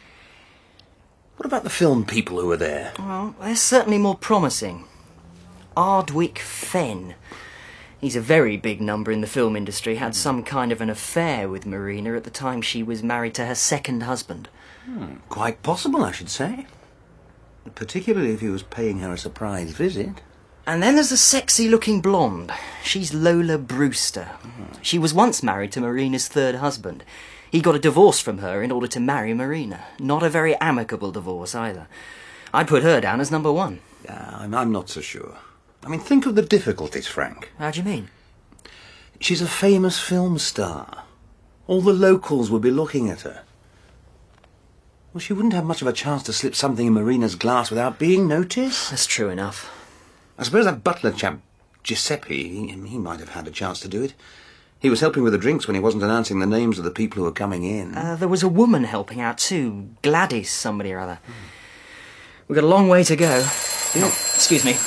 What about the film people who were there? Well, they're certainly more promising. Ardwick Fenn. He's a very big number in the film industry, had some kind of an affair with Marina at the time she was married to her second husband. Hmm, quite possible, I should say. Particularly if he was paying her a surprise visit. And then there's the sexy-looking blonde. She's Lola Brewster. Mm. She was once married to Marina's third husband. He got a divorce from her in order to marry Marina. Not a very amicable divorce, either. I'd put her down as number one. Uh, I'm, I'm not so sure. I mean, think of the difficulties, Frank. How do you mean? She's a famous film star. All the locals would be looking at her. Well, she wouldn't have much of a chance to slip something in Marina's glass without being noticed. That's true enough. I suppose that butler chap, Giuseppe, he, he might have had a chance to do it. He was helping with the drinks when he wasn't announcing the names of the people who were coming in. Uh, there was a woman helping out too. Gladys somebody or other. Mm. We've got a long way to go. Yeah. Oh, excuse me.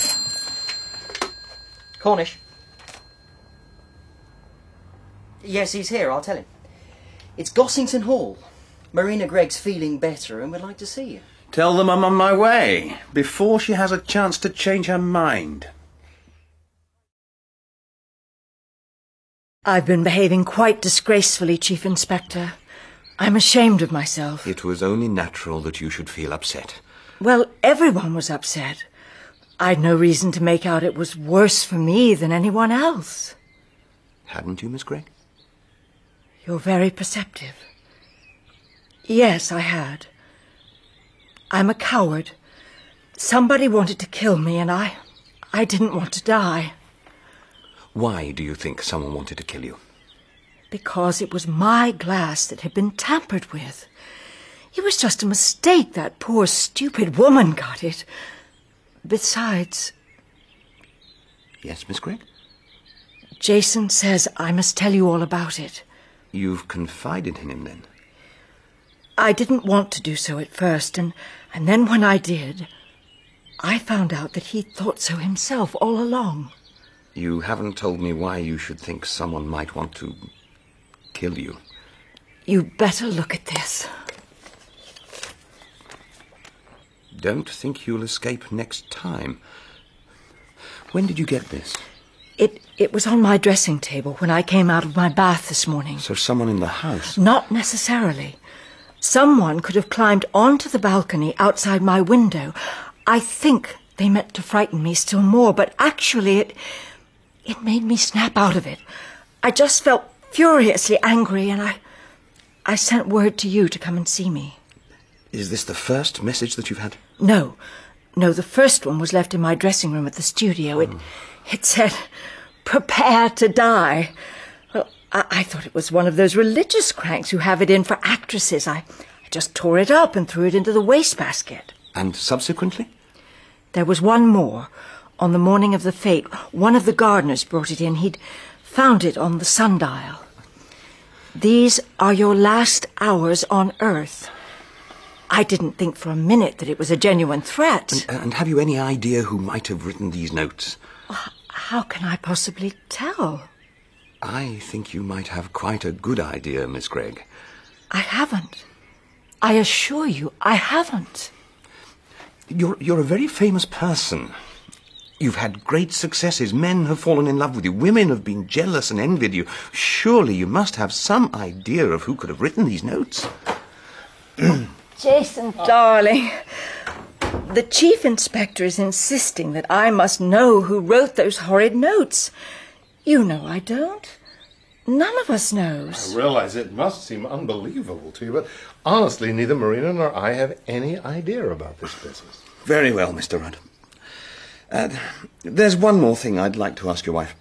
Cornish. Yes, he's here, I'll tell him. It's Gossington Hall. Marina Gregg's feeling better and would like to see you. Tell them I'm on my way, before she has a chance to change her mind. I've been behaving quite disgracefully, Chief Inspector. I'm ashamed of myself. It was only natural that you should feel upset. Well, everyone was upset. I'd no reason to make out it was worse for me than anyone else. Hadn't you, Miss Gregg? You're very perceptive. Yes, I had. I'm a coward. Somebody wanted to kill me, and I... I didn't want to die. Why do you think someone wanted to kill you? Because it was my glass that had been tampered with. It was just a mistake. That poor, stupid woman got it. Besides... Yes, Miss Gregg? Jason says I must tell you all about it. You've confided in him, then? I didn't want to do so at first, and, and then when I did, I found out that he'd thought so himself all along. You haven't told me why you should think someone might want to kill you. You better look at this. Don't think you'll escape next time. When did you get this? It, it was on my dressing table when I came out of my bath this morning. So someone in the house? Not necessarily. Someone could have climbed onto the balcony outside my window. I think they meant to frighten me still more, but actually it... it made me snap out of it. I just felt furiously angry, and I... I sent word to you to come and see me. Is this the first message that you've had? No. No, the first one was left in my dressing room at the studio. It, it said, prepare to die. Well, I, I thought it was one of those religious cranks who have it in for actresses. I, I just tore it up and threw it into the wastebasket. And subsequently? There was one more. On the morning of the fete, one of the gardeners brought it in. He'd found it on the sundial. These are your last hours on Earth. I didn't think for a minute that it was a genuine threat. And, and have you any idea who might have written these notes? How can I possibly tell? I think you might have quite a good idea, Miss Gregg. I haven't. I assure you, I haven't. You're, you're a very famous person. You've had great successes. Men have fallen in love with you. Women have been jealous and envied you. Surely you must have some idea of who could have written these notes. Jason, darling, the chief inspector is insisting that I must know who wrote those horrid notes. You know I don't. None of us knows. I realize it must seem unbelievable to you, but honestly, neither Marina nor I have any idea about this business. Very well, Mister Rudd. Uh, there's one more thing I'd like to ask your wife.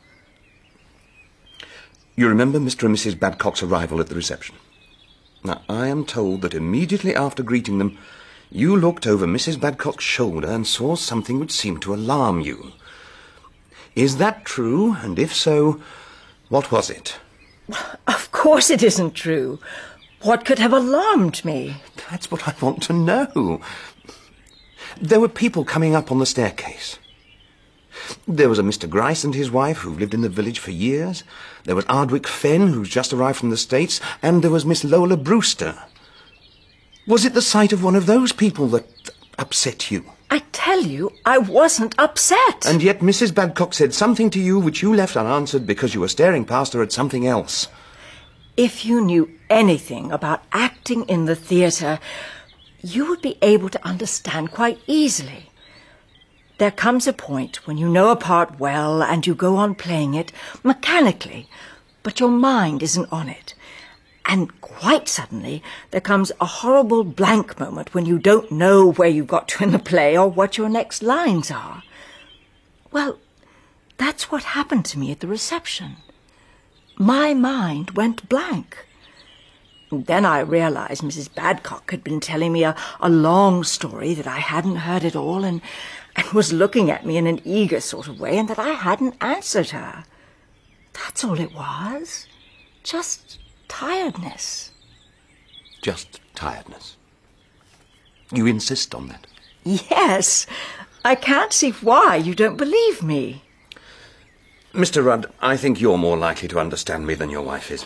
You remember Mister and Missus Badcock's arrival at the reception? Now, I am told that immediately after greeting them, you looked over Missus Badcock's shoulder and saw something which seemed to alarm you. Is that true? And if so, what was it? Of course it isn't true. What could have alarmed me? That's what I want to know. There were people coming up on the staircase. There was a Mister Gryce and his wife who've lived in the village for years. There was Ardwick Fenn, who's just arrived from the States. And there was Miss Lola Brewster. Was it the sight of one of those people that upset you? I tell you, I wasn't upset. And yet Missus Badcock said something to you which you left unanswered because you were staring past her at something else. If you knew anything about acting in the theatre, you would be able to understand quite easily. There comes a point when you know a part well and you go on playing it mechanically, but your mind isn't on it. And quite suddenly there comes a horrible blank moment when you don't know where you got to in the play or what your next lines are. Well, that's what happened to me at the reception. My mind went blank. Then I realized Missus Badcock had been telling me a, a long story that I hadn't heard at all and, and was looking at me in an eager sort of way and that I hadn't answered her. That's all it was. Just tiredness. Just tiredness. You insist on that? Yes. I can't see why you don't believe me. Mister Rudd, I think you're more likely to understand me than your wife is.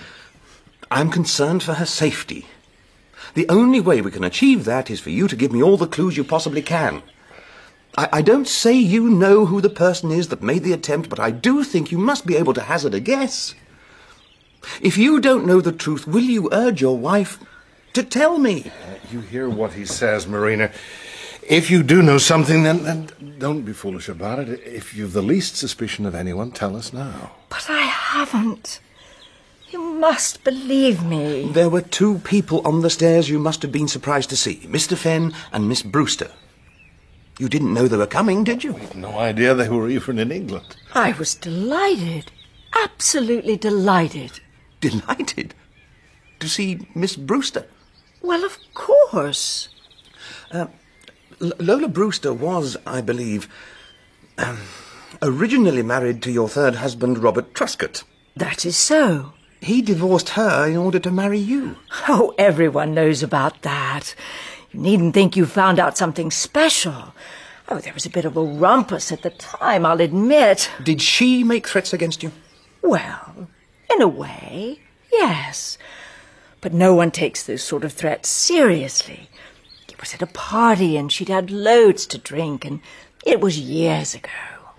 I'm concerned for her safety. The only way we can achieve that is for you to give me all the clues you possibly can. I, I don't say you know who the person is that made the attempt, but I do think you must be able to hazard a guess. If you don't know the truth, will you urge your wife to tell me? Uh, you hear what he says, Marina. If you do know something, then, then don't be foolish about it. If you've the least suspicion of anyone, tell us now. But I haven't. You must believe me. There were two people on the stairs you must have been surprised to see. Mister Fenn and Miss Brewster. You didn't know they were coming, did you? We had no idea they were even in England. I was delighted. Absolutely delighted. Delighted? To see Miss Brewster? Well, of course. Uh, L- Lola Brewster was, I believe, um, originally married to your third husband, Robert Truscott. That is so. He divorced her in order to marry you. Oh, everyone knows about that. You needn't think you found out something special. Oh, there was a bit of a rumpus at the time, I'll admit. Did she make threats against you? Well, in a way, yes. But no one takes those sort of threats seriously. It was at a party and she'd had loads to drink, and it was years ago.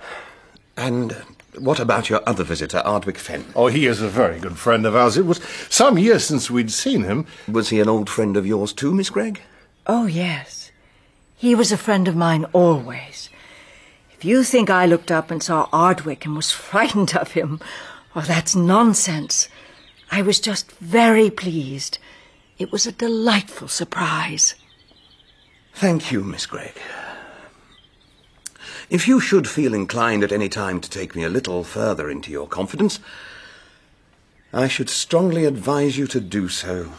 And what about your other visitor, Ardwick Fenn? Oh, he is a very good friend of ours. It was some years since we'd seen him. Was he an old friend of yours too, Miss Gregg? Oh, yes. He was a friend of mine always. If you think I looked up and saw Ardwick and was frightened of him, oh, that's nonsense. I was just very pleased. It was a delightful surprise. Thank you, Miss Gregg. If you should feel inclined at any time to take me a little further into your confidence, I should strongly advise you to do so.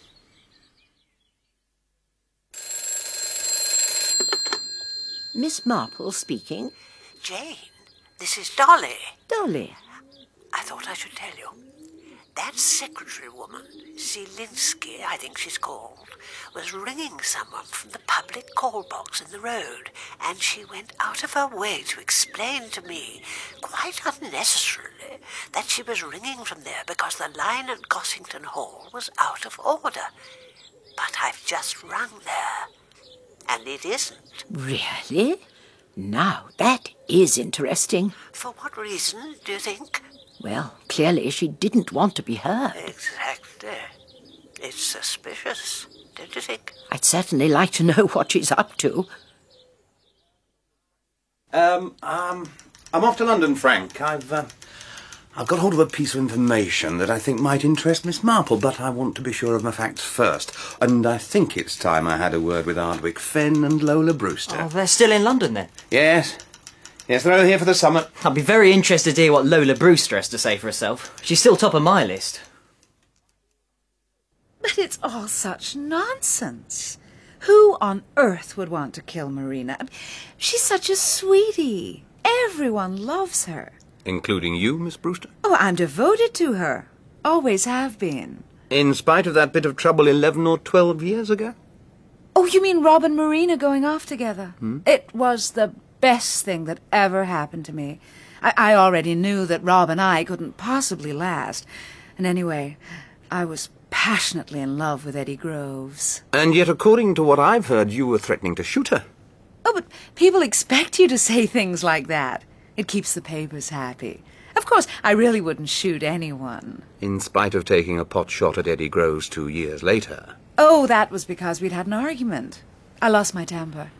Miss Marple speaking. Jane, this is Dolly. Dolly. I thought I should tell you. That secretary woman, Zielinski, I think she's called, was ringing someone from the public call box in the road, and she went out of her way to explain to me, quite unnecessarily, that she was ringing from there because the line at Gossington Hall was out of order. But I've just rung there, and it isn't. Really? Now, that is interesting. For what reason, do you think? Well, clearly she didn't want to be heard. Exactly. It's suspicious, don't you think? I'd certainly like to know what she's up to. Um, um, I'm off to London, Frank. I've, uh, I've got hold of a piece of information that I think might interest Miss Marple, but I want to be sure of my facts first. And I think it's time I had a word with Ardwick Fenn and Lola Brewster. Oh, they're still in London, then? Yes. Yes, they're over here for the summer. I'd be very interested to hear what Lola Brewster has to say for herself. She's still top of my list. But it's all such nonsense. Who on earth would want to kill Marina? She's such a sweetie. Everyone loves her. Including you, Miss Brewster? Oh, I'm devoted to her. Always have been. In spite of that bit of trouble eleven or twelve years ago? Oh, you mean Rob and Marina going off together? Hmm? It was the best thing that ever happened to me. I, I already knew that Rob and I couldn't possibly last. And anyway, I was passionately in love with Eddie Groves. And yet, according to what I've heard, you were threatening to shoot her. Oh, but people expect you to say things like that. It keeps the papers happy. Of course, I really wouldn't shoot anyone. In spite of taking a pot shot at Eddie Groves two years later. Oh, that was because we'd had an argument. I lost my temper.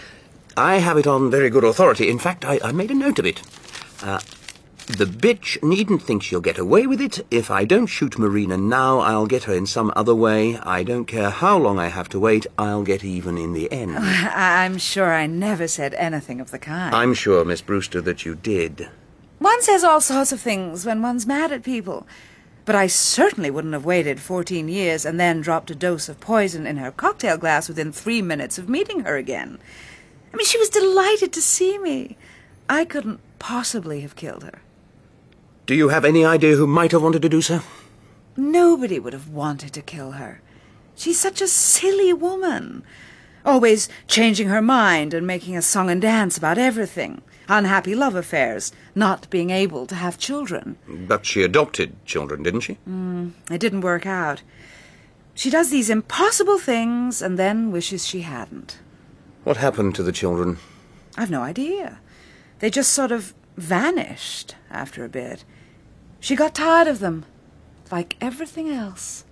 I have it on very good authority. In fact, I, I made a note of it. Uh, the bitch needn't think she'll get away with it. If I don't shoot Marina now, I'll get her in some other way. I don't care how long I have to wait. I'll get even in the end. I'm sure I never said anything of the kind. I'm sure, Miss Brewster, that you did. One says all sorts of things when one's mad at people. But I certainly wouldn't have waited fourteen years and then dropped a dose of poison in her cocktail glass within three minutes of meeting her again. I mean, she was delighted to see me. I couldn't possibly have killed her. Do you have any idea who might have wanted to do so? Nobody would have wanted to kill her. She's such a silly woman. Always changing her mind and making a song and dance about everything. Unhappy love affairs, not being able to have children. But she adopted children, didn't she? Mm, it didn't work out. She does these impossible things and then wishes she hadn't. What happened to the children? I've no idea. They just sort of vanished after a bit. She got tired of them, like everything else.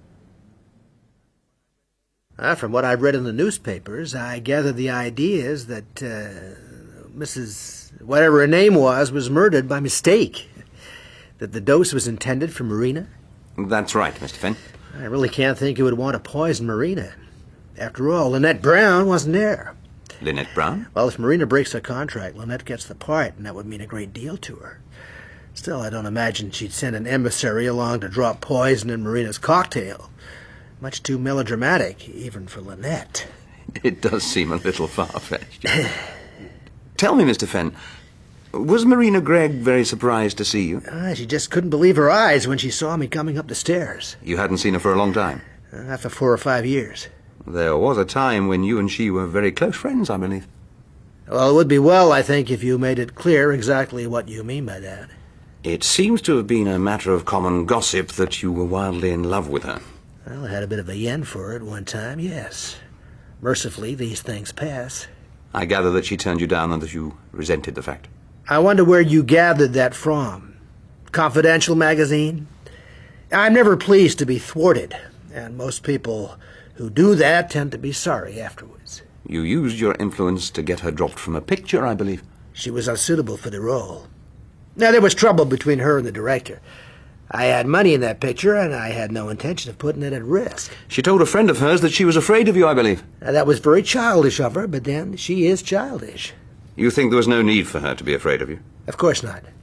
Uh, from what I've read in the newspapers, I gather the idea is that uh, Missus whatever her name was was murdered by mistake. That the dose was intended for Marina. That's right, Mister Fenn. I really can't think who would want to poison Marina. After all, Lynette Brown wasn't there. Lynette Brown? Well, if Marina breaks her contract, Lynette gets the part, and that would mean a great deal to her. Still, I don't imagine she'd send an emissary along to drop poison in Marina's cocktail. Much too melodramatic, even for Lynette. It does seem a little far-fetched. Tell me, Mister Fenn, was Marina Gregg very surprised to see you? Ah, she just couldn't believe her eyes when she saw me coming up the stairs. You hadn't seen her for a long time? Uh, after four or five years. There was a time when you and she were very close friends, I believe. Well, it would be well, I think, if you made it clear exactly what you mean by that. It seems to have been a matter of common gossip that you were wildly in love with her. Well, I had a bit of a yen for it one time, yes. Mercifully, these things pass. I gather that she turned you down and that you resented the fact. I wonder where you gathered that from. Confidential magazine? I'm never pleased to be thwarted, and most people who do that tend to be sorry afterwards. You used your influence to get her dropped from a picture, I believe. She was unsuitable for the role. Now, there was trouble between her and the director. I had money in that picture, and I had no intention of putting it at risk. She told a friend of hers that she was afraid of you, I believe. Now, that was very childish of her, but then she is childish. You think there was no need for her to be afraid of you? Of course not.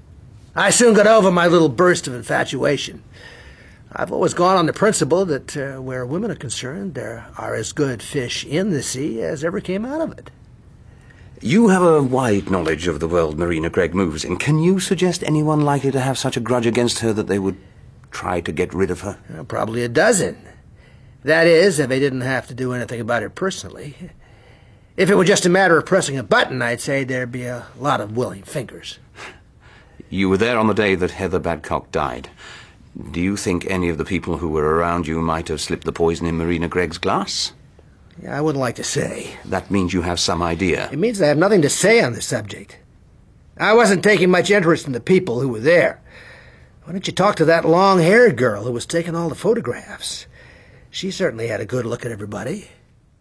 I soon got over my little burst of infatuation. I've always gone on the principle that uh, where women are concerned, there are as good fish in the sea as ever came out of it. You have a wide knowledge of the world Marina Gregg moves in. Can you suggest anyone likely to have such a grudge against her that they would try to get rid of her? Well, probably a dozen. That is, if they didn't have to do anything about it personally. If it were just a matter of pressing a button, I'd say there'd be a lot of willing fingers. You were there on the day that Heather Badcock died. Do you think any of the people who were around you might have slipped the poison in Marina Gregg's glass? Yeah, I wouldn't like to say. That means you have some idea. It means I have nothing to say on the subject. I wasn't taking much interest in the people who were there. Why don't you talk to that long-haired girl who was taking all the photographs? She certainly had a good look at everybody.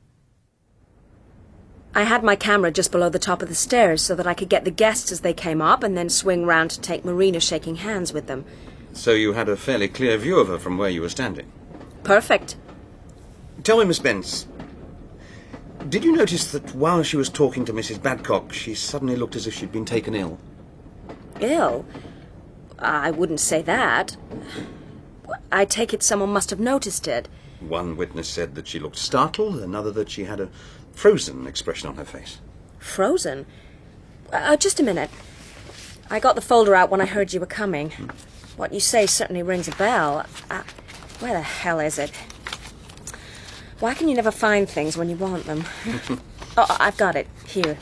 I had my camera just below the top of the stairs so that I could get the guests as they came up and then swing round to take Marina shaking hands with them. So you had a fairly clear view of her from where you were standing? Perfect. Tell me, Miss Spence, did you notice that while she was talking to Missus Badcock, she suddenly looked as if she'd been taken ill? Ill? I wouldn't say that. I take it someone must have noticed it. One witness said that she looked startled, another that she had a frozen expression on her face. Frozen? Uh, just a minute. I got the folder out when I heard you were coming. Hmm. What you say certainly rings a bell. Uh, where the hell is it? Why can you never find things when you want them? Oh, I've got it. Here.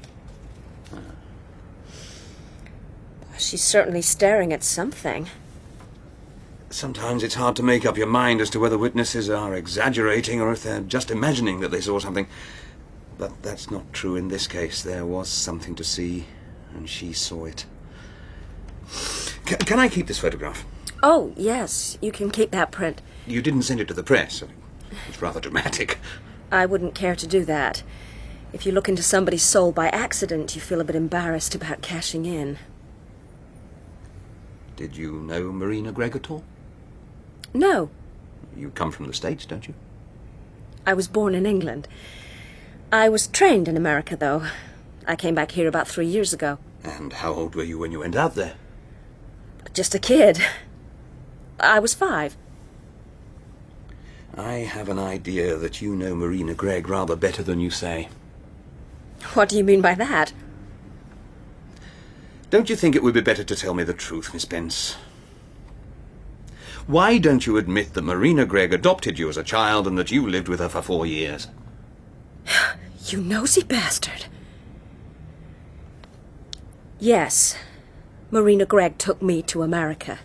She's certainly staring at something. Sometimes it's hard to make up your mind as to whether witnesses are exaggerating or if they're just imagining that they saw something. But that's not true in this case. There was something to see, and she saw it. C- can I keep this photograph? Oh, yes. You can keep that print. You didn't send it to the press. It's rather dramatic. I wouldn't care to do that. If you look into somebody's soul by accident, you feel a bit embarrassed about cashing in. Did you know Marina Gregg at all? No. You come from the States, don't you? I was born in England. I was trained in America, though. I came back here about three years ago. And how old were you when you went out there? Just a kid. I was five. I have an idea that you know Marina Gregg rather better than you say. What do you mean by that? Don't you think it would be better to tell me the truth, Miss Spence? Why don't you admit that Marina Gregg adopted you as a child and that you lived with her for four years? You nosy bastard. Yes, Marina Gregg took me to America.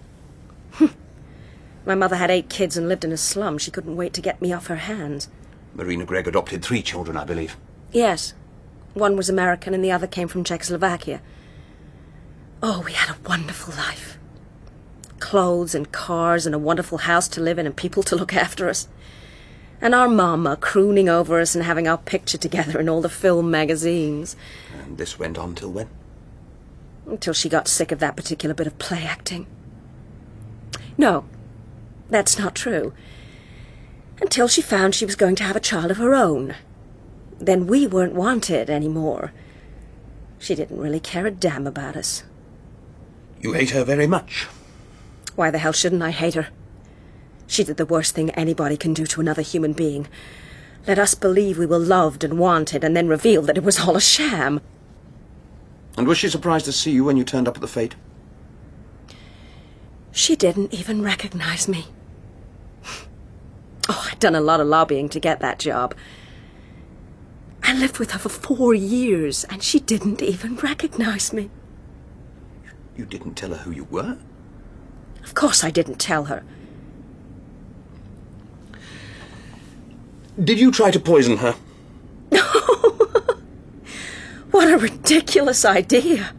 My mother had eight kids and lived in a slum. She couldn't wait to get me off her hands. Marina Gregg adopted three children, I believe. Yes. One was American and the other came from Czechoslovakia. Oh, we had a wonderful life. Clothes and cars and a wonderful house to live in and people to look after us. And our mama crooning over us and having our picture together in all the film magazines. And this went on till when? Until she got sick of that particular bit of play acting. No, that's not true. Until she found she was going to have a child of her own. Then we weren't wanted anymore. She didn't really care a damn about us. You hate her very much. Why the hell shouldn't I hate her? She did the worst thing anybody can do to another human being. Let us believe we were loved and wanted, and then reveal that it was all a sham. And was she surprised to see you when you turned up at the fete? She didn't even recognize me. Oh, I'd done a lot of lobbying to get that job. I lived with her for four years, and she didn't even recognize me. You didn't tell her who you were? Of course I didn't tell her. Did you try to poison her? What a ridiculous idea.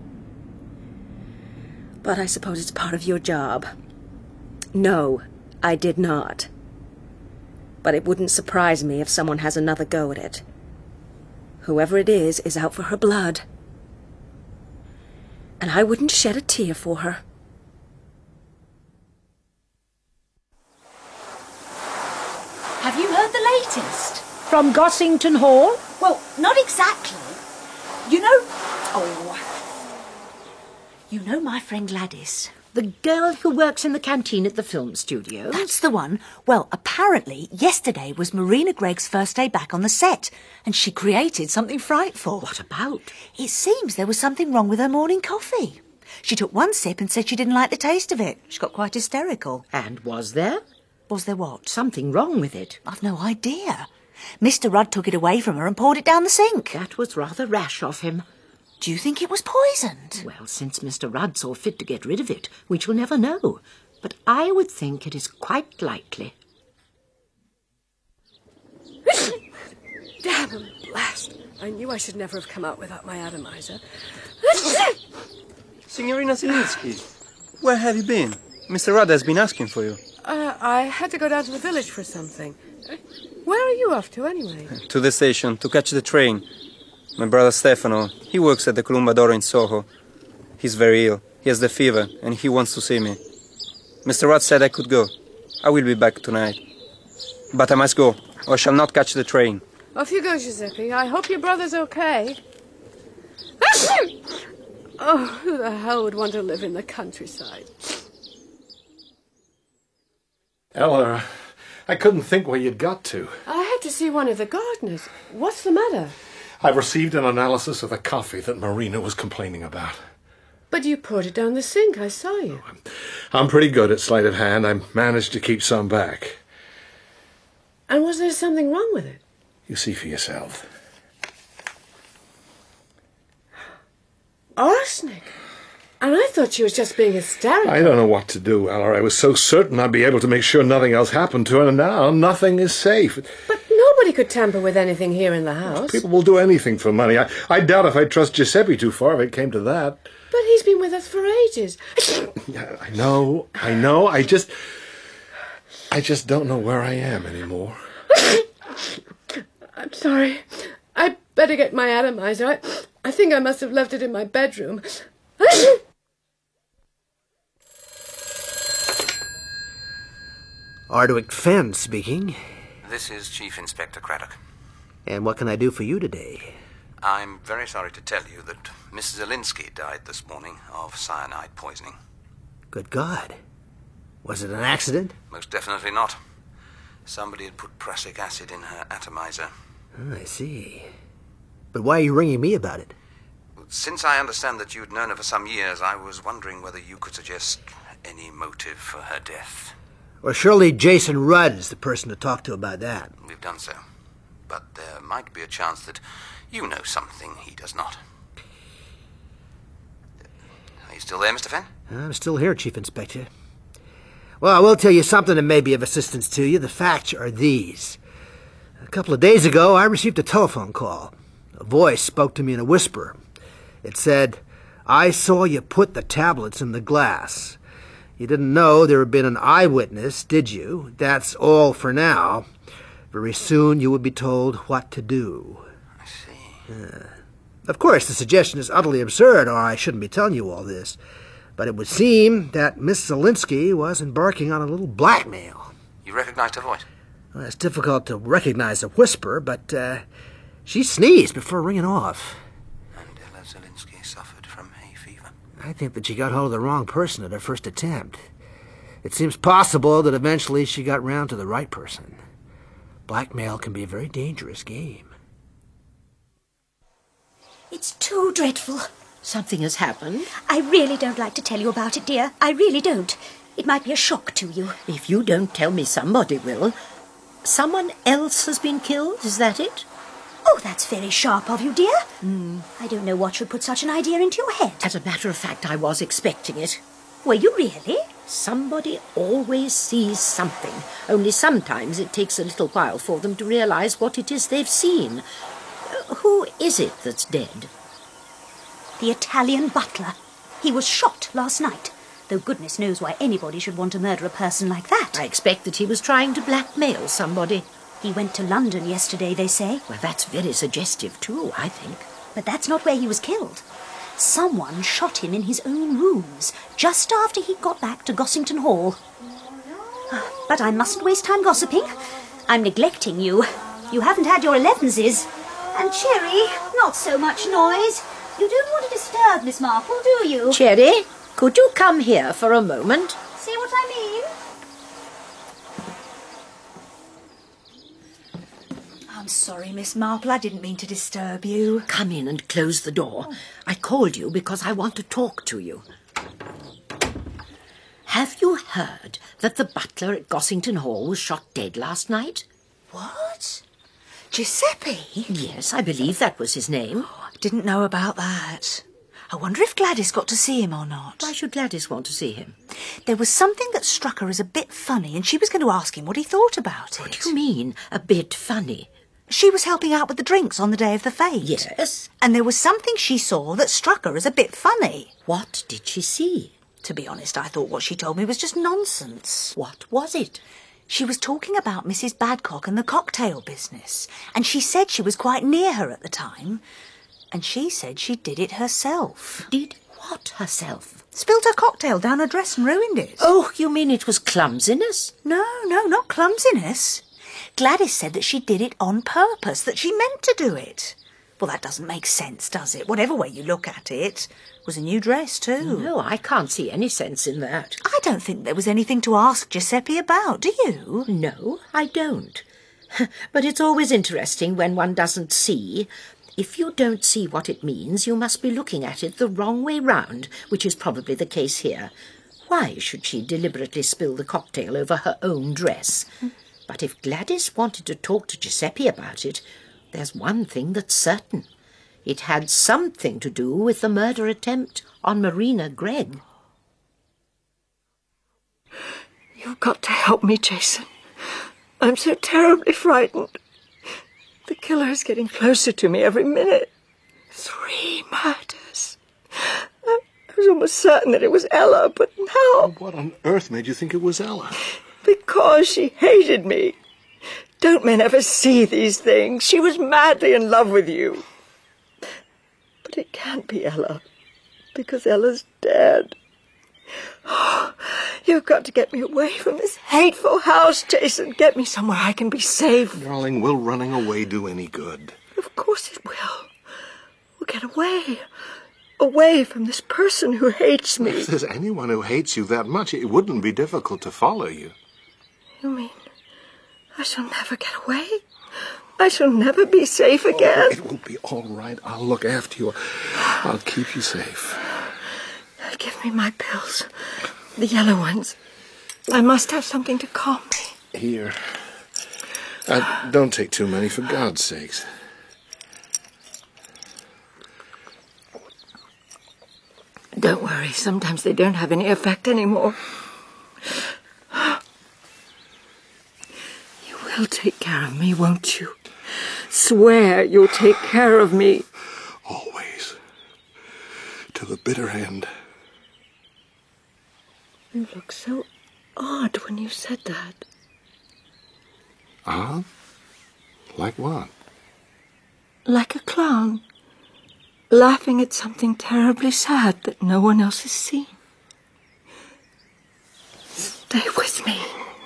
But I suppose it's part of your job. No, I did not. But it wouldn't surprise me if someone has another go at it. Whoever it is is out for her blood. And I wouldn't shed a tear for her. Have you heard the latest? From Gossington Hall? Well, not exactly. You know... Oh... You know my friend Gladys? The girl who works in the canteen at the film studio? That's the one. Well, apparently, yesterday was Marina Gregg's first day back on the set, and she created something frightful. What about? It seems there was something wrong with her morning coffee. She took one sip and said she didn't like the taste of it. She got quite hysterical. And was there? Was there what? Something wrong with it. I've no idea. Mister Rudd took it away from her and poured it down the sink. That was rather rash of him. Do you think it was poisoned? Well, since Mister Rudd saw fit to get rid of it, we shall never know. But I would think it is quite likely. Damn and blast! I knew I should never have come out without my atomizer. Signorina Zielinski, where have you been? Mister Rudd has been asking for you. Uh, I had to go down to the village for something. Where are you off to, anyway? To the station, to catch the train. My brother Stefano, he works at the Columba d'Oro in Soho. He's very ill. He has the fever, and he wants to see me. Mister Rudd said I could go. I will be back tonight. But I must go, or I shall not catch the train. Off you go, Giuseppe. I hope your brother's okay. Oh, who the hell would want to live in the countryside? Ella, I couldn't think where you'd got to. I had to see one of the gardeners. What's the matter? I've received an analysis of the coffee that Marina was complaining about. But you poured it down the sink. I saw you. I'm pretty good at sleight of hand. I managed to keep some back. And was there something wrong with it? You see for yourself. Arsenic? And I thought she was just being hysterical. I don't know what to do, Ella. I was so certain I'd be able to make sure nothing else happened to her, and now nothing is safe. But nobody could tamper with anything here in the house. People will do anything for money. I, I doubt if I'd trust Giuseppe too far if it came to that. But he's been with us for ages. Yeah, I know, I know. I just... I just don't know where I am anymore. I'm sorry. I'd better get my atomizer. I, I think I must have left it in my bedroom. Ardwick Fenn speaking. This is Chief Inspector Craddock. And what can I do for you today? I'm very sorry to tell you that Miss Zielinski died this morning of cyanide poisoning. Good God. Was it an accident? Most definitely not. Somebody had put prussic acid in her atomizer. Oh, I see. But why are you ringing me about it? Since I understand that you'd known her for some years, I was wondering whether you could suggest any motive for her death. Well, surely Jason Rudd is the person to talk to about that. We've done so. But there might be a chance that you know something he does not. Are you still there, Mister Fenn? I'm still here, Chief Inspector. Well, I will tell you something that may be of assistance to you. The facts are these. A couple of days ago, I received a telephone call. A voice spoke to me in a whisper. It said, "I saw you put the tablets in the glass. You didn't know there had been an eyewitness, did you? That's all for now. Very soon you will be told what to do." I see. Uh, of course, the suggestion is utterly absurd, or I shouldn't be telling you all this. But it would seem that Miss Zielinski was embarking on a little blackmail. You recognized her voice? Well, it's difficult to recognize a whisper, but uh, she sneezed before ringing off. And Ella Zielinski suffered from hay fever. I think that she got hold of the wrong person at her first attempt. It seems possible that eventually she got round to the right person. Blackmail can be a very dangerous game. It's too dreadful. Something has happened? I really don't like to tell you about it, dear. I really don't. It might be a shock to you. If you don't tell me, somebody will. Someone else has been killed, is that it? Oh, that's very sharp of you, dear. Mm. I don't know what should put such an idea into your head. As a matter of fact, I was expecting it. Were you really? Somebody always sees something, only sometimes it takes a little while for them to realize what it is they've seen. Uh, who is it that's dead? The Italian butler. He was shot last night, though goodness knows why anybody should want to murder a person like that. I expect that he was trying to blackmail somebody. He went to London yesterday, they say. Well, that's very suggestive, too, I think. But that's not where he was killed. Someone shot him in his own rooms, just after he got back to Gossington Hall. But I mustn't waste time gossiping. I'm neglecting you. You haven't had your elevenses. And Cherry, not so much noise. You don't want to disturb Miss Marple, do you? Cherry, could you come here for a moment? See what I mean? I'm sorry, Miss Marple. I didn't mean to disturb you. Come in and close the door. I called you because I want to talk to you. Have you heard that the butler at Gossington Hall was shot dead last night? What? Giuseppe? Yes, I believe that was his name. Oh, I didn't know about that. I wonder if Gladys got to see him or not. Why should Gladys want to see him? There was something that struck her as a bit funny, and she was going to ask him what he thought about it. What do you mean, a bit funny? She was helping out with the drinks on the day of the fete. Yes. And there was something she saw that struck her as a bit funny. What did she see? To be honest, I thought what she told me was just nonsense. What was it? She was talking about Missus Badcock and the cocktail business, and she said she was quite near her at the time, and she said she did it herself. Did what herself? Spilt her cocktail down her dress and ruined it. Oh, you mean it was clumsiness? No, no, not clumsiness. Gladys said that she did it on purpose, that she meant to do it. Well, that doesn't make sense, does it? Whatever way you look at it. It was a new dress, too. No, I can't see any sense in that. I don't think there was anything to ask Giuseppe about, do you? No, I don't. But it's always interesting when one doesn't see. If you don't see what it means, you must be looking at it the wrong way round, which is probably the case here. Why should she deliberately spill the cocktail over her own dress? Mm. But if Gladys wanted to talk to Giuseppe about it, there's one thing that's certain. It had something to do with the murder attempt on Marina Gregg. You've got to help me, Jason. I'm so terribly frightened. The killer is getting closer to me every minute. Three murders. I was almost certain that it was Ella, but now... What on earth made you think it was Ella? Because she hated me. Don't men ever see these things? She was madly in love with you. But it can't be Ella, because Ella's dead. Oh, you've got to get me away from this hateful house, Jason. Get me somewhere I can be safe. Darling, will running away do any good? Of course it will. We'll get away. Away from this person who hates me. If there's anyone who hates you that much, it wouldn't be difficult to follow you. You mean I shall never get away? I shall never be safe again? Oh, it will be all right. I'll look after you. I'll keep you safe. Give me my pills. The yellow ones. I must have something to calm me. Here. Uh, don't take too many, for God's sakes. Don't worry. Sometimes they don't have any effect anymore. You will take care of me, won't you? Swear you'll take care of me. Always. To the bitter end. You look so odd when you said that. Ah? Like what? Like a clown. Laughing at something terribly sad that no one else has seen. Stay with me.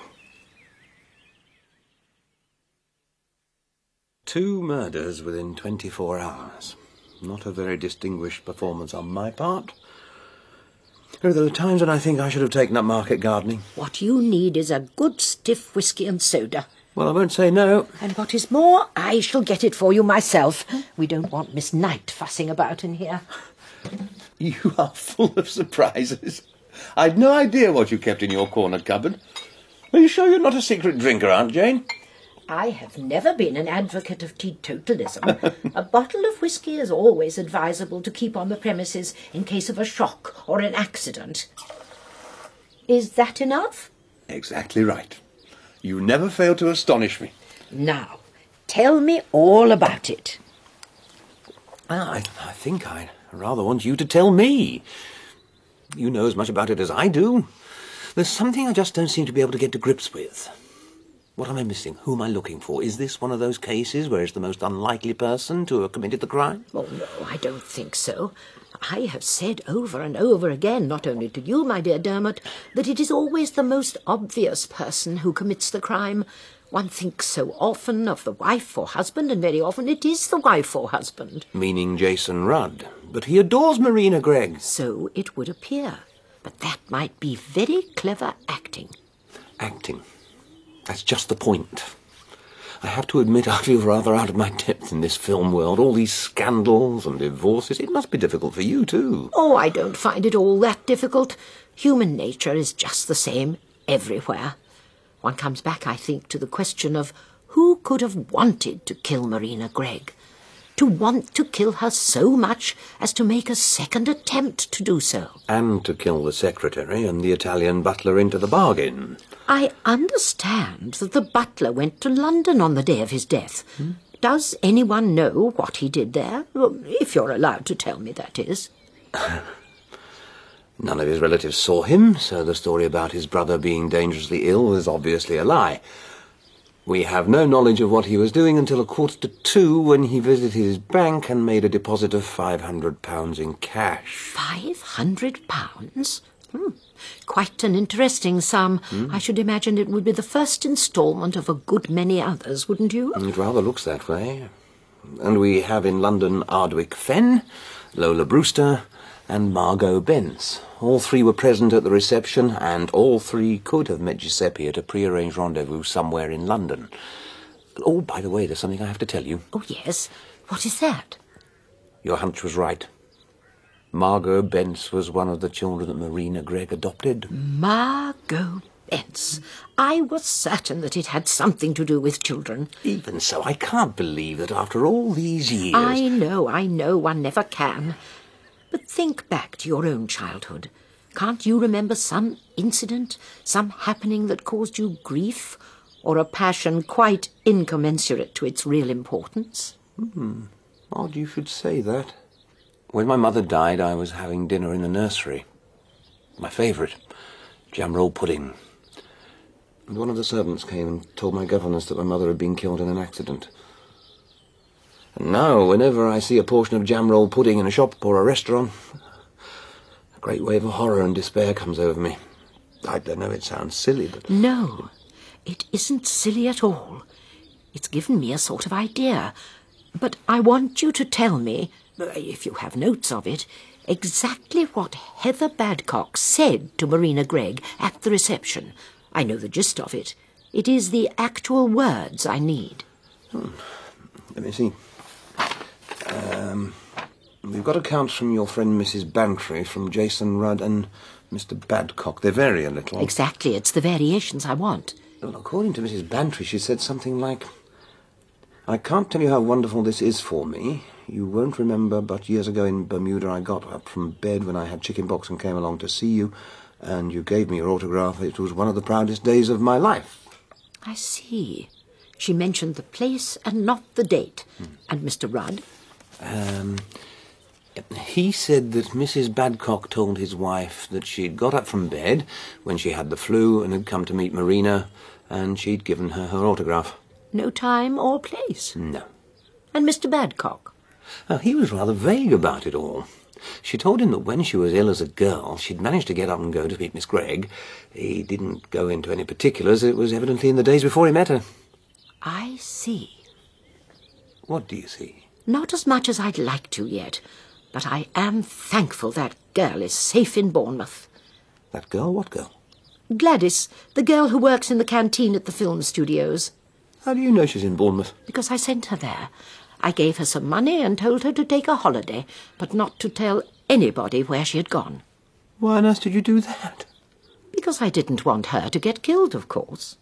Two murders within twenty-four hours. Not a very distinguished performance on my part. Oh, there are times when I think I should have taken up market gardening. What you need is a good stiff whisky and soda. Well, I won't say no. And what is more, I shall get it for you myself. We don't want Miss Knight fussing about in here. You are full of surprises. I'd no idea what you kept in your corner cupboard. Are you sure you're not a secret drinker, Aunt Jane? I have never been an advocate of teetotalism. A bottle of whisky is always advisable to keep on the premises in case of a shock or an accident. Is that enough? Exactly right. You never fail to astonish me. Now, tell me all about it. Ah, I, I think I rather want you to tell me. You know as much about it as I do. There's something I just don't seem to be able to get to grips with. What am I missing? Who am I looking for? Is this one of those cases where it's the most unlikely person to have committed the crime? Oh, no, I don't think so. I have said over and over again, not only to you, my dear Dermot, that it is always the most obvious person who commits the crime. One thinks so often of the wife or husband, and very often it is the wife or husband. Meaning Jason Rudd. But he adores Marina Gregg. So it would appear. But that might be very clever acting. Acting. That's just the point. I have to admit I feel rather out of my depth in this film world. All these scandals and divorces. It must be difficult for you, too. Oh, I don't find it all that difficult. Human nature is just the same everywhere. One comes back, I think, to the question of who could have wanted to kill Marina Gregg? To want to kill her so much as to make a second attempt to do so. And to kill the secretary and the Italian butler into the bargain. I understand that the butler went to London on the day of his death. Hmm? Does anyone know what he did there? If you're allowed to tell me, that is. None of his relatives saw him, so the story about his brother being dangerously ill was obviously a lie. We have no knowledge of what he was doing until a quarter to two, when he visited his bank and made a deposit of five hundred pounds in cash. Five hundred pounds? Hmm. Quite an interesting sum. Hmm. I should imagine it would be the first instalment of a good many others, wouldn't you? It rather looks that way. And we have in London Ardwick Fenn, Lola Brewster, and Margot Bence. All three were present at the reception, and all three could have met Giuseppe at a prearranged rendezvous somewhere in London. Oh, by the way, there's something I have to tell you. Oh, yes? What is that? Your hunch was right. Margot Bence was one of the children that Marina Gregg adopted. Margot Bence. I was certain that it had something to do with children. Even so, I can't believe that after all these years... I know, I know, one never can. But think back to your own childhood. Can't you remember some incident, some happening that caused you grief, or a passion quite incommensurate to its real importance? Hmm. Odd you should say that. When my mother died, I was having dinner in the nursery. My favourite, jam roll pudding. And one of the servants came and told my governess that my mother had been killed in an accident. And now, whenever I see a portion of jam roll pudding in a shop or a restaurant, a great wave of horror and despair comes over me. I don't know, it sounds silly, but... No, it isn't silly at all. It's given me a sort of idea. But I want you to tell me, if you have notes of it, exactly what Heather Badcock said to Marina Gregg at the reception. I know the gist of it. It is the actual words I need. Hmm. Let me see. Um, we've got accounts from your friend Missus Bantry, from Jason Rudd and Mister Badcock. They vary a little. Exactly, it's the variations I want. Well, according to Missus Bantry, she said something like, I can't tell you how wonderful this is for me. You won't remember, but years ago in Bermuda I got up from bed when I had chickenpox and came along to see you, and you gave me your autograph. It was one of the proudest days of my life. I see. She mentioned the place and not the date. Hmm. And Mister Rudd? Um, he said that Missus Badcock told his wife that she'd got up from bed when she had the flu and had come to meet Marina, and she'd given her her autograph. No time or place? No. And Mister Badcock? Oh, he was rather vague about it all. She told him that when she was ill as a girl, she'd managed to get up and go to meet Miss Gregg. He didn't go into any particulars. It was evidently in the days before he met her. I see. What do you see? Not as much as I'd like to yet, but I am thankful that girl is safe in Bournemouth. That girl? What girl? Gladys, the girl who works in the canteen at the film studios. How do you know she's in Bournemouth? Because I sent her there. I gave her some money and told her to take a holiday, but not to tell anybody where she had gone. Why on earth did you do that? Because I didn't want her to get killed, of course.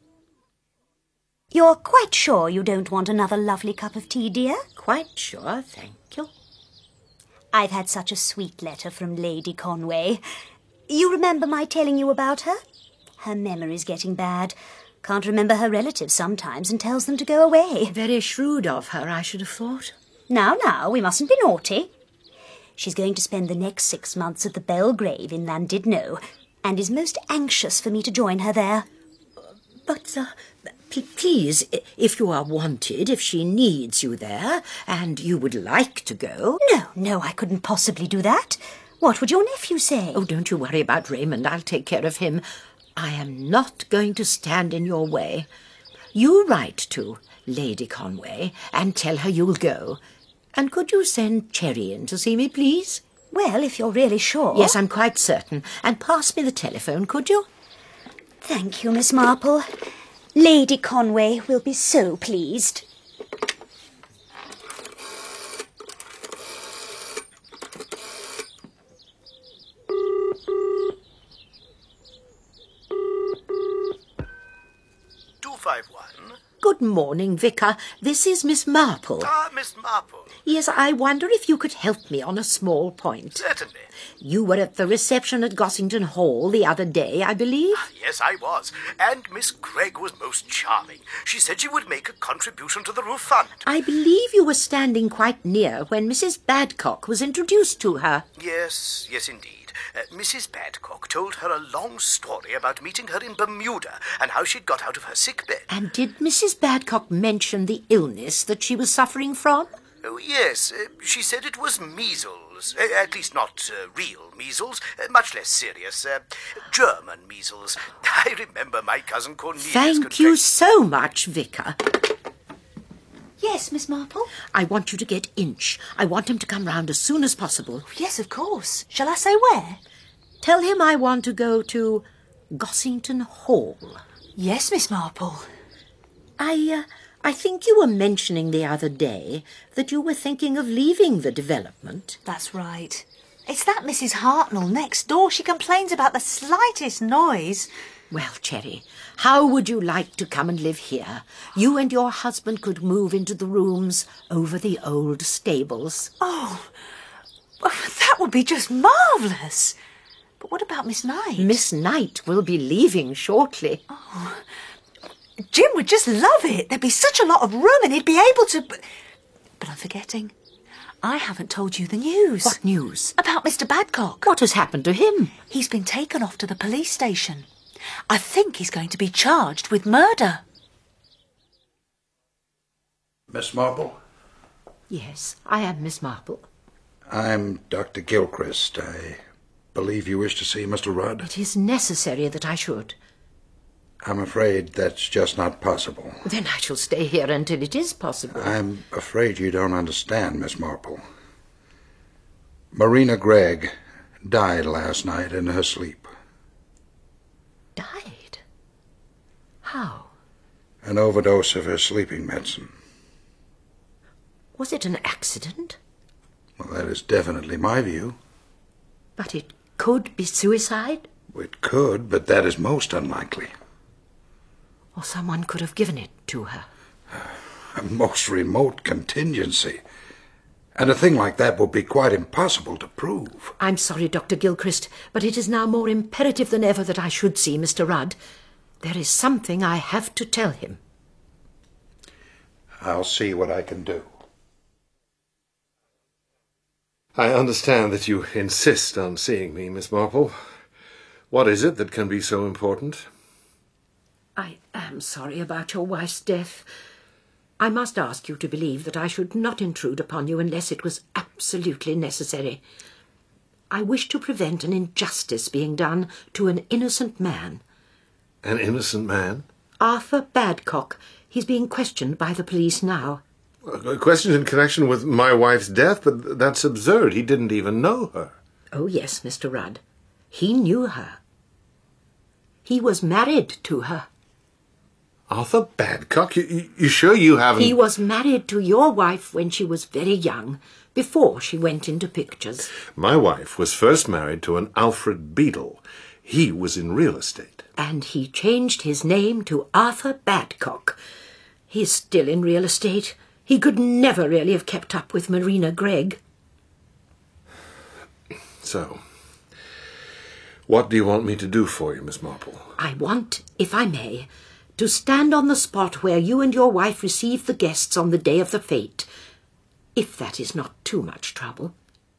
You're quite sure you don't want another lovely cup of tea, dear? Quite sure, thank you. I've had such a sweet letter from Lady Conway. You remember my telling you about her? Her memory's getting bad. Can't remember her relatives sometimes and tells them to go away. Very shrewd of her, I should have thought. Now, now, we mustn't be naughty. She's going to spend the next six months at the Belgrave in Llandudno, and is most anxious for me to join her there. But, uh, please, if you are wanted, if she needs you there, and you would like to go... No, no, I couldn't possibly do that. What would your nephew say? Oh, don't you worry about Raymond. I'll take care of him. I am not going to stand in your way. You write to Lady Conway and tell her you'll go. And could you send Cherry in to see me, please? Well, if you're really sure. Yes, I'm quite certain. And pass me the telephone, could you? Thank you, Miss Marple. Lady Conway will be so pleased. two five one. Good morning, Vicar. This is Miss Marple. Ah, Miss Marple. Yes, I wonder if you could help me on a small point. Certainly. You were at the reception at Gossington Hall the other day, I believe? Yes, I was. And Miss Gregg was most charming. She said she would make a contribution to the roof fund. I believe you were standing quite near when Missus Badcock was introduced to her. Yes, yes, indeed. Uh, Missus Badcock told her a long story about meeting her in Bermuda and how she'd got out of her sick bed. And did Missus Badcock mention the illness that she was suffering from? Oh, yes. Uh, she said it was measles. Uh, at least not uh, real measles. Uh, much less serious. Uh, German measles. I remember my cousin Cornelius... Thank contract- you so much, Vicar. Yes, Miss Marple? I want you to get Inch. I want him to come round as soon as possible. Yes, of course. Shall I say where? Tell him I want to go to Gossington Hall. Yes, Miss Marple. I, uh, I think you were mentioning the other day that you were thinking of leaving the development. That's right. It's that Missus Hartnell next door. She complains about the slightest noise. Well, Cherry, how would you like to come and live here? You and your husband could move into the rooms over the old stables. Oh, that would be just marvellous. But what about Miss Knight? Miss Knight will be leaving shortly. Oh, Jim would just love it. There'd be such a lot of room and he'd be able to... But I'm forgetting. I haven't told you the news. What news? About Mister Badcock. What has happened to him? He's been taken off to the police station. I think he's going to be charged with murder. Miss Marple? Yes, I am Miss Marple. I'm Doctor Gilchrist. I believe you wish to see Mister Rudd. It is necessary that I should. I'm afraid that's just not possible. Then I shall stay here until it is possible. I'm afraid you don't understand, Miss Marple. Marina Gregg died last night in her sleep. Died? How? An overdose of her sleeping medicine. Was it an accident? Well, that is definitely my view. But it could be suicide? It could, but that is most unlikely. Or someone could have given it to her. A most remote contingency. And a thing like that would be quite impossible to prove. I'm sorry, Doctor Gilchrist, but it is now more imperative than ever that I should see Mister Rudd. There is something I have to tell him. I'll see what I can do. I understand that you insist on seeing me, Miss Marple. What is it that can be so important? I am sorry about your wife's death. I must ask you to believe that I should not intrude upon you unless it was absolutely necessary. I wish to prevent an injustice being done to an innocent man. An innocent man? Arthur Badcock. He's being questioned by the police now. A question in connection with my wife's death? But that's absurd. He didn't even know her. Oh, yes, Mister Rudd. He knew her. He was married to her. Arthur Badcock? You, you sure you haven't... He was married to your wife when she was very young, before she went into pictures. My wife was first married to an Alfred Beadle. He was in real estate. And he changed his name to Arthur Badcock. He's still in real estate. He could never really have kept up with Marina Gregg. So, what do you want me to do for you, Miss Marple? I want, if I may, to stand on the spot where you and your wife received the guests on the day of the fete, if that is not too much trouble.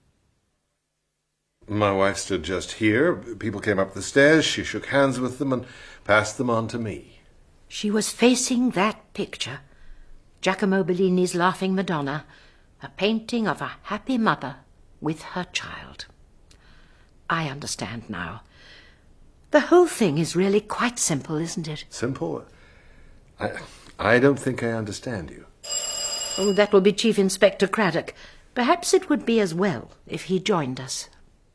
My wife stood just here. People came up the stairs. She shook hands with them and passed them on to me. She was facing that picture, Giacomo Bellini's Laughing Madonna, a painting of a happy mother with her child. I understand now. The whole thing is really quite simple, isn't it? Simple? I, I don't think I understand you. Oh, that will be Chief Inspector Craddock. Perhaps it would be as well if he joined us.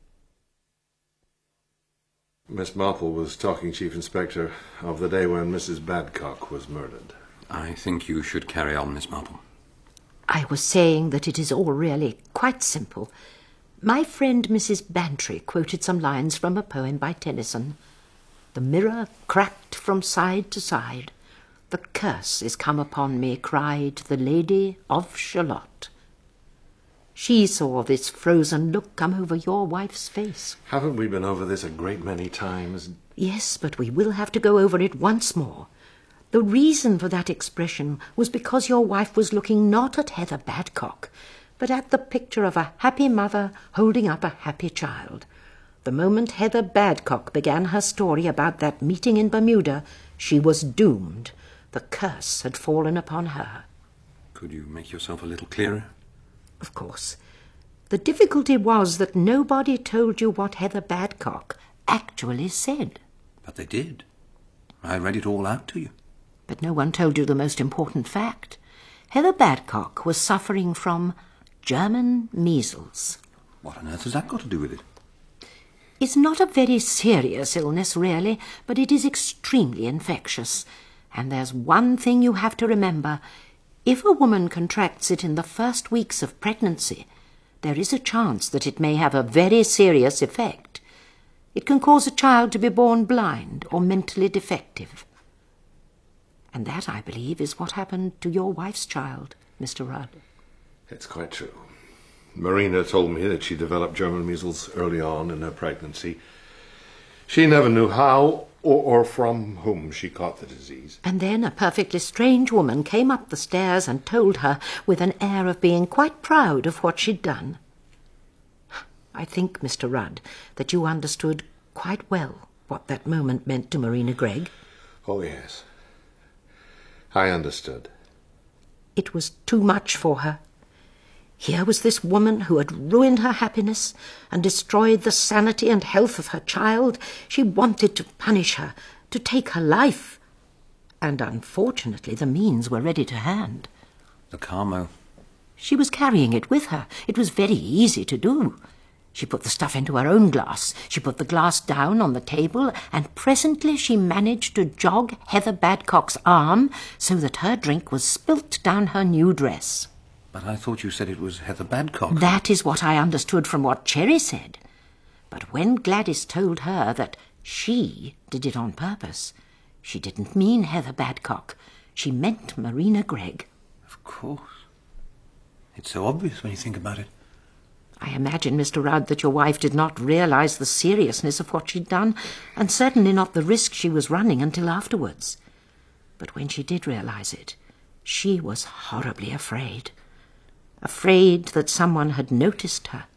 Miss Marple was talking, Chief Inspector, of the day when Missus Badcock was murdered. I think you should carry on, Miss Marple. I was saying that it is all really quite simple. My friend Missus Bantry quoted some lines from a poem by Tennyson. The mirror cracked from side to side. The curse is come upon me, cried the Lady of Shalott. She saw this frozen look come over your wife's face. Haven't we been over this a great many times? Yes, but we will have to go over it once more. The reason for that expression was because your wife was looking not at Heather Badcock, but at the picture of a happy mother holding up a happy child. The moment Heather Badcock began her story about that meeting in Bermuda, she was doomed. The curse had fallen upon her. Could you make yourself a little clearer? Of course. The difficulty was that nobody told you what Heather Badcock actually said. But they did. I read it all out to you. But no one told you the most important fact. Heather Badcock was suffering from German measles. What on earth has that got to do with it? It's not a very serious illness, really, but it is extremely infectious. And there's one thing you have to remember. If a woman contracts it in the first weeks of pregnancy, there is a chance that it may have a very serious effect. It can cause a child to be born blind or mentally defective. And that, I believe, is what happened to your wife's child, Mister Rudd. It's quite true. Marina told me that she developed German measles early on in her pregnancy. She never knew how or, or from whom she caught the disease. And then a perfectly strange woman came up the stairs and told her, with an air of being quite proud of what she'd done. I think, Mister Rudd, that you understood quite well what that moment meant to Marina Gregg. Oh, yes. I understood. It was too much for her. Here was this woman who had ruined her happiness and destroyed the sanity and health of her child. She wanted to punish her, to take her life. And unfortunately the means were ready to hand. The Carmo. She was carrying it with her. It was very easy to do. She put the stuff into her own glass. She put the glass down on the table, and presently she managed to jog Heather Badcock's arm so that her drink was spilt down her new dress. But I thought you said it was Heather Badcock. That is what I understood from what Cherry said. But when Gladys told her that she did it on purpose, she didn't mean Heather Badcock. She meant Marina Gregg. Of course. It's so obvious when you think about it. I imagine, Mister Rudd, that your wife did not realise the seriousness of what she'd done, and certainly not the risk she was running until afterwards. But when she did realise it, she was horribly afraid. Afraid that someone had noticed her.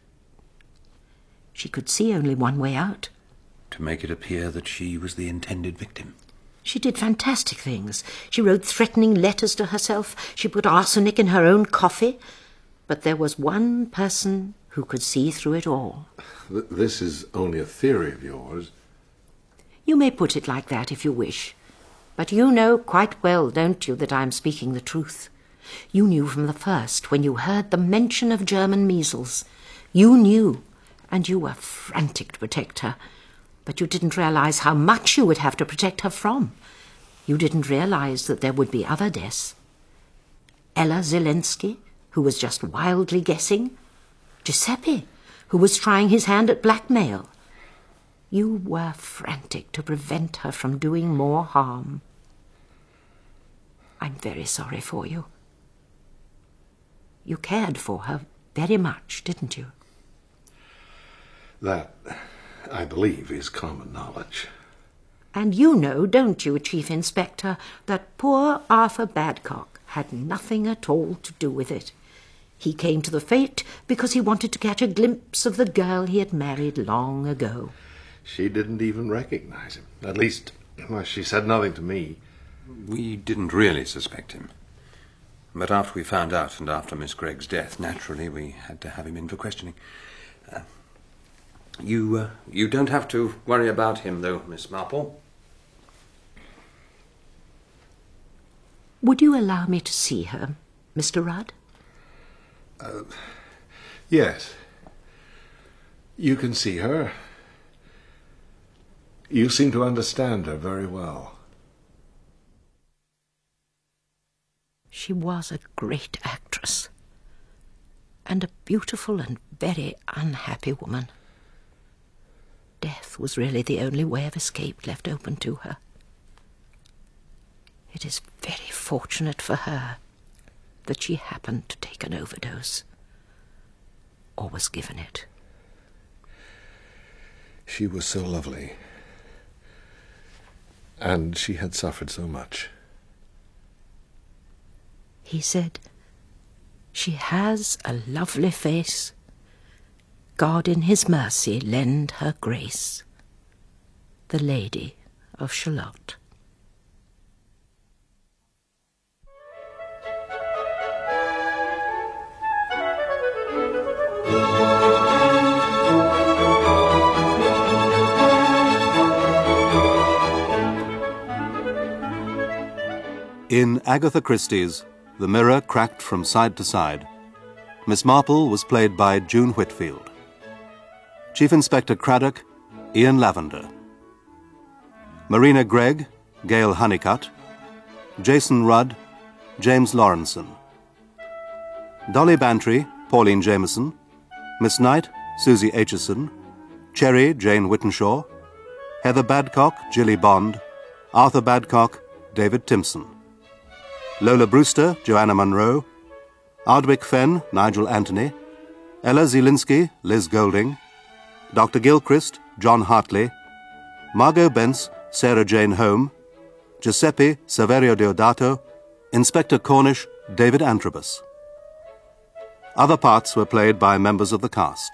She could see only one way out. To make it appear that she was the intended victim. She did fantastic things. She wrote threatening letters to herself. She put arsenic in her own coffee. But there was one person who could see through it all. This is only a theory of yours. You may put it like that if you wish. But you know quite well, don't you, that I am speaking the truth. You knew from the first, when you heard the mention of German measles. You knew, and you were frantic to protect her. But you didn't realise how much you would have to protect her from. You didn't realise that there would be other deaths. Ella Zelensky, who was just wildly guessing. Giuseppe, who was trying his hand at blackmail. You were frantic to prevent her from doing more harm. I'm very sorry for you. You cared for her very much, didn't you? That, I believe, is common knowledge. And you know, don't you, Chief Inspector, that poor Arthur Badcock had nothing at all to do with it. He came to the fete because he wanted to catch a glimpse of the girl he had married long ago. She didn't even recognize him. At least, well, she said nothing to me. We didn't really suspect him. But after we found out, and after Miss Gregg's death, naturally we had to have him in for questioning. Uh, you, uh, you don't have to worry about him, though, Miss Marple. Would you allow me to see her, Mister Rudd? Uh, yes. You can see her. You seem to understand her very well. She was a great actress, and a beautiful and very unhappy woman. Death was really the only way of escape left open to her. It is very fortunate for her that she happened to take an overdose, or was given it. She was so lovely, and she had suffered so much. He said, "She has a lovely face. God in his mercy lend her grace. The Lady of Shalott." In Agatha Christie's The Mirror Cracked from Side to Side, Miss Marple was played by June Whitfield. Chief Inspector Craddock, Ian Lavender. Marina Gregg, Gail Honeycutt. Jason Rudd, James Lawrenson. Dolly Bantry, Pauline Jameson. Miss Knight, Susie Aitchison. Cherry, Jane Whittenshaw. Heather Badcock, Jilly Bond. Arthur Badcock, David Timpson. Lola Brewster, Joanna Munro. Ardwick Fenn, Nigel Anthony. Ella Zielinski, Liz Golding. Doctor Gilchrist, John Hartley. Margot Bence, Sarah Jane Home. Giuseppe Saverio Deodato. Inspector Cornish, David Antrobus. Other parts were played by members of the cast.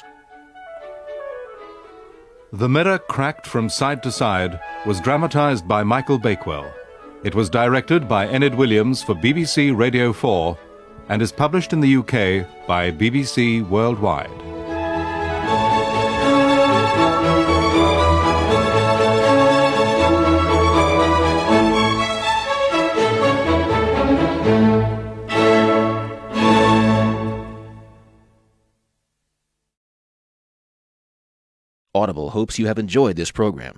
The Mirror Cracked from Side to Side was dramatized by Michael Bakewell. It was directed by Enid Williams for B B C Radio four and is published in the U K by B B C Worldwide. Audible hopes you have enjoyed this program.